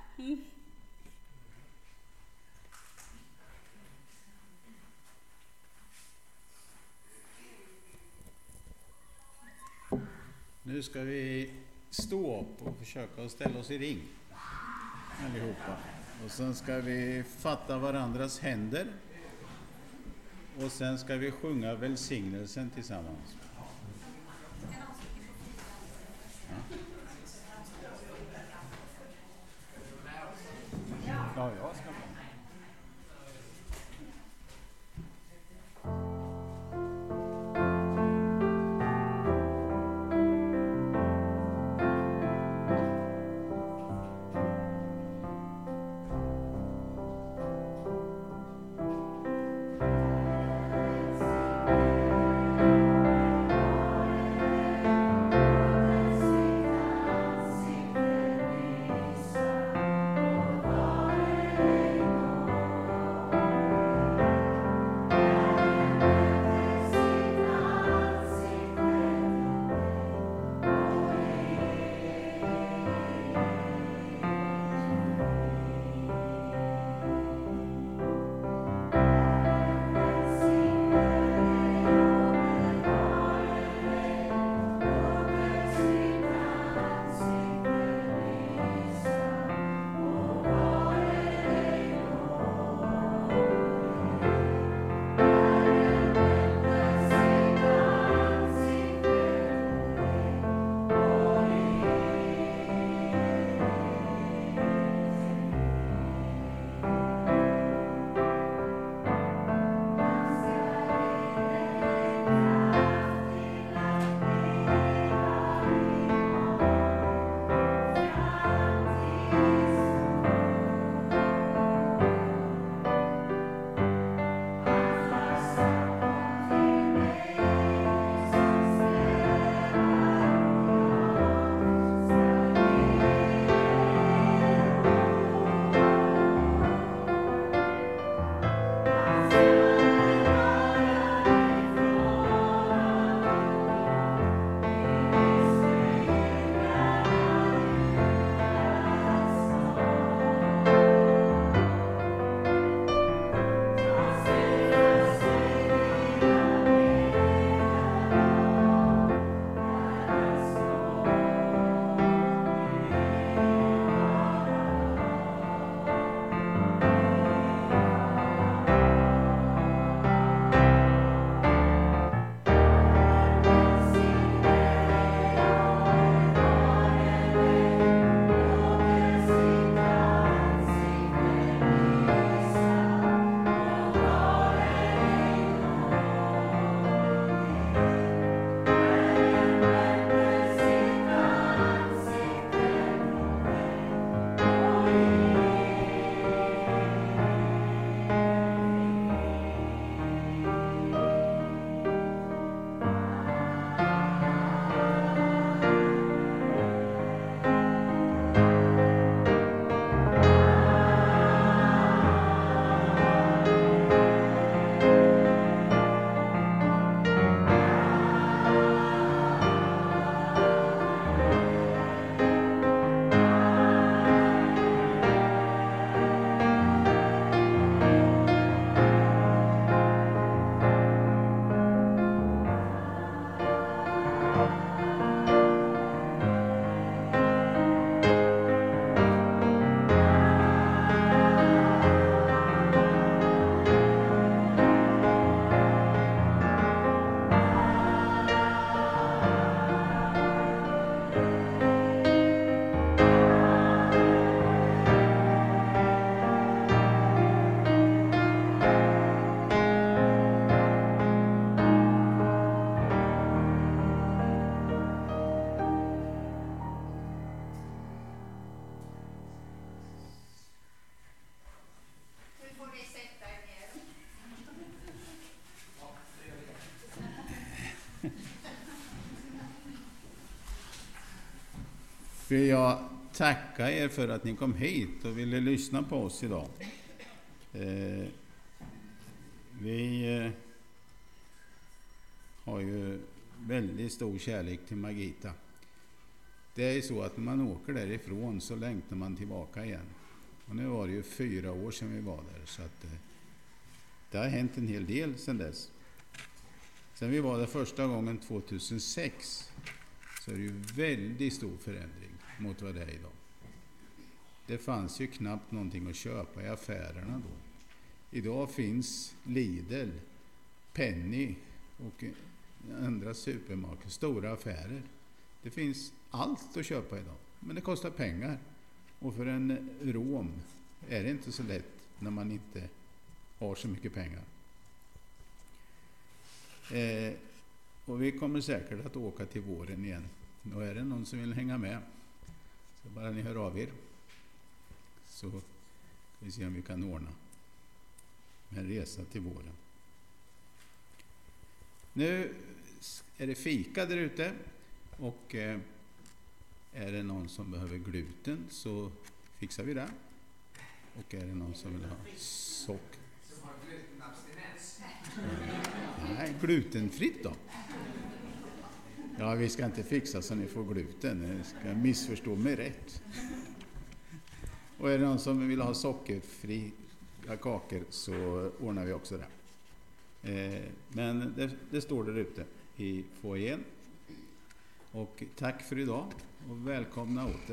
Nu ska vi stå upp och försöka att ställa oss i ring allihopa. Och sen ska vi fatta varandras händer. Och sen ska vi sjunga välsignelsen tillsammans. Ja, jag ska vara. Vill jag tacka er för att ni kom hit och ville lyssna på oss idag. Vi har ju väldigt stor kärlek till Margita. Det är så att när man åker därifrån så längtar man tillbaka igen. Och nu var det ju 4 år sedan vi var där, så att det har hänt en hel del sedan dess. Sen vi var där första gången 2006 så är det ju väldigt stor förändring mot vad det är idag. Det fanns ju knappt någonting att köpa i affärerna då. Idag finns Lidl, Penny och andra supermarknader, stora affärer. Det finns allt att köpa idag, men det kostar pengar. Och för en rom är det inte så lätt när man inte har så mycket pengar. Och vi kommer säkert att åka till våren igen. Och är det någon som vill hänga med, så bara ni hör av er. Så ska vi se om vi kan ordna en resa till våren. Nu är det fika där ute. Och är det någon som behöver gluten så fixar vi det. Och är det någon som vill ha socker? Som har glutenabstinens? Nej, glutenfritt då. Ja, vi ska inte fixa så ni får gluten. Ni ska missförstå mig rätt. Och är det någon som vill ha sockerfria kakor så ordnar vi också det. Men det står där ute i foajén. Och tack för idag och välkomna åter.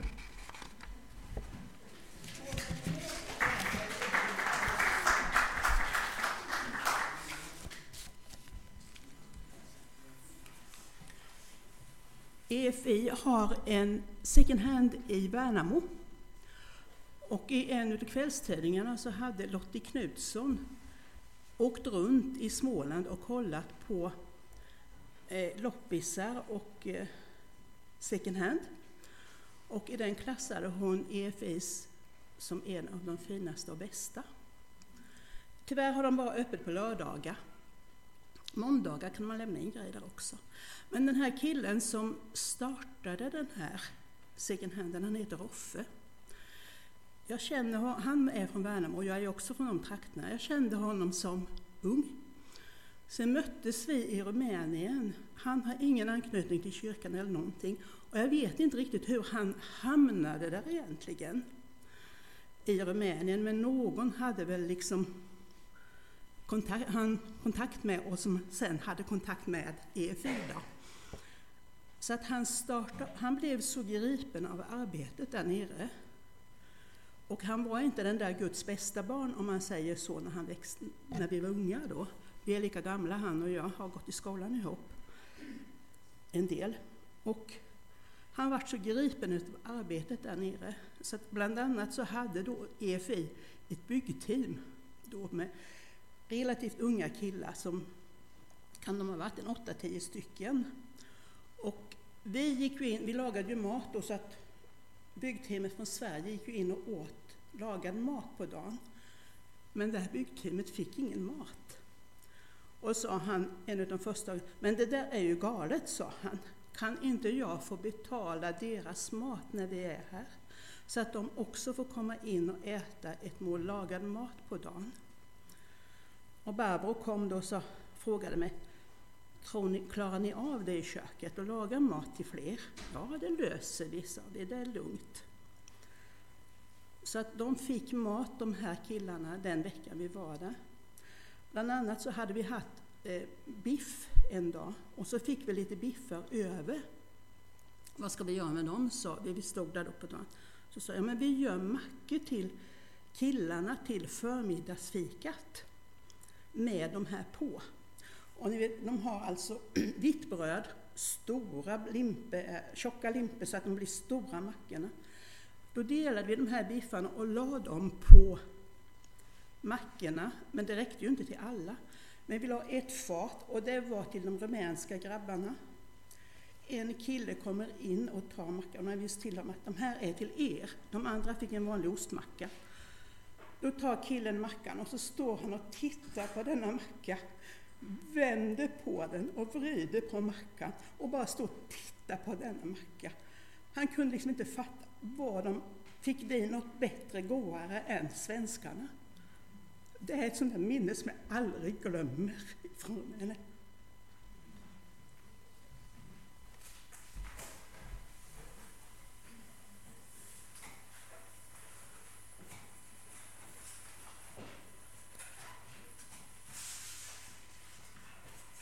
EFI har en second hand i Värnamo. Och i en av kvällstidningarna så hade Lottie Knutsson åkt runt i Småland och kollat på loppisar och second hand. Och i den klassade hon EFIs som en av de finaste och bästa. Tyvärr har de bara öppet på lördagar. Måndagar kan man lämna in grejer där också. Men den här killen som startade den här second handen, han heter Roffe. Jag känner, han är från Värnamo och jag är också från de trakterna. Jag kände honom som ung. Sen möttes vi i Rumänien. Han har ingen anknytning till kyrkan eller någonting. Och jag vet inte riktigt hur han hamnade där egentligen i Rumänien. Men någon hade väl liksom kontakt med och som sen hade kontakt med EFI då. Så att han blev så gripen av arbetet där nere. Och han var inte den där Guds bästa barn, om man säger så, när vi var unga då. Vi är lika gamla, han och jag har gått i skolan ihop en del. Och han var så gripen av arbetet där nere. Så att bland annat så hade då EFI ett byggteam då med relativt unga killar som kan de ha varit 8-10 stycken. Och vi lagade ju mat då, så att byggteamet från Sverige gick ju in och lagade mat på dagen. Men det här byggteamet fick ingen mat. Och sa han, en av de första, men det där är ju galet, sa han. Kan inte jag få betala deras mat när vi är här? Så att de också får komma in och äta ett mål lagad mat på dagen. Och Barbro kom då och frågade mig, klarar ni av det i köket och laga mat till fler? Ja, det löser vi, sa det är lugnt. Så att de fick mat, de här killarna, den veckan vi var där. Bland annat så hade vi haft biff en dag och så fick vi lite biffar över. Vad ska vi göra med dem, sa vi stod där då på dagen. Så sa jag, men vi gör mackor till killarna till förmiddagsfikat med de här på. Och ni vet, de har alltså vitt bröd, stora tjocka limper så att de blir stora mackorna. Då delade vi de här biffarna och la dem på mackorna, men det räckte ju inte till alla. Men vi la ett fat och det var till de rumänska grabbarna. En kille kommer in och tar mackan och jag visste till dem att de här är till er. De andra fick en vanlig ostmacka. Då tar killen mackan och så står han och tittar på denna macka, vänder på den och vrider på mackan och bara står och tittar på denna macka. Han kunde liksom inte fatta fick vi något bättre gåare än svenskarna. Det är ett sånt där minne som jag aldrig glömmer från henne.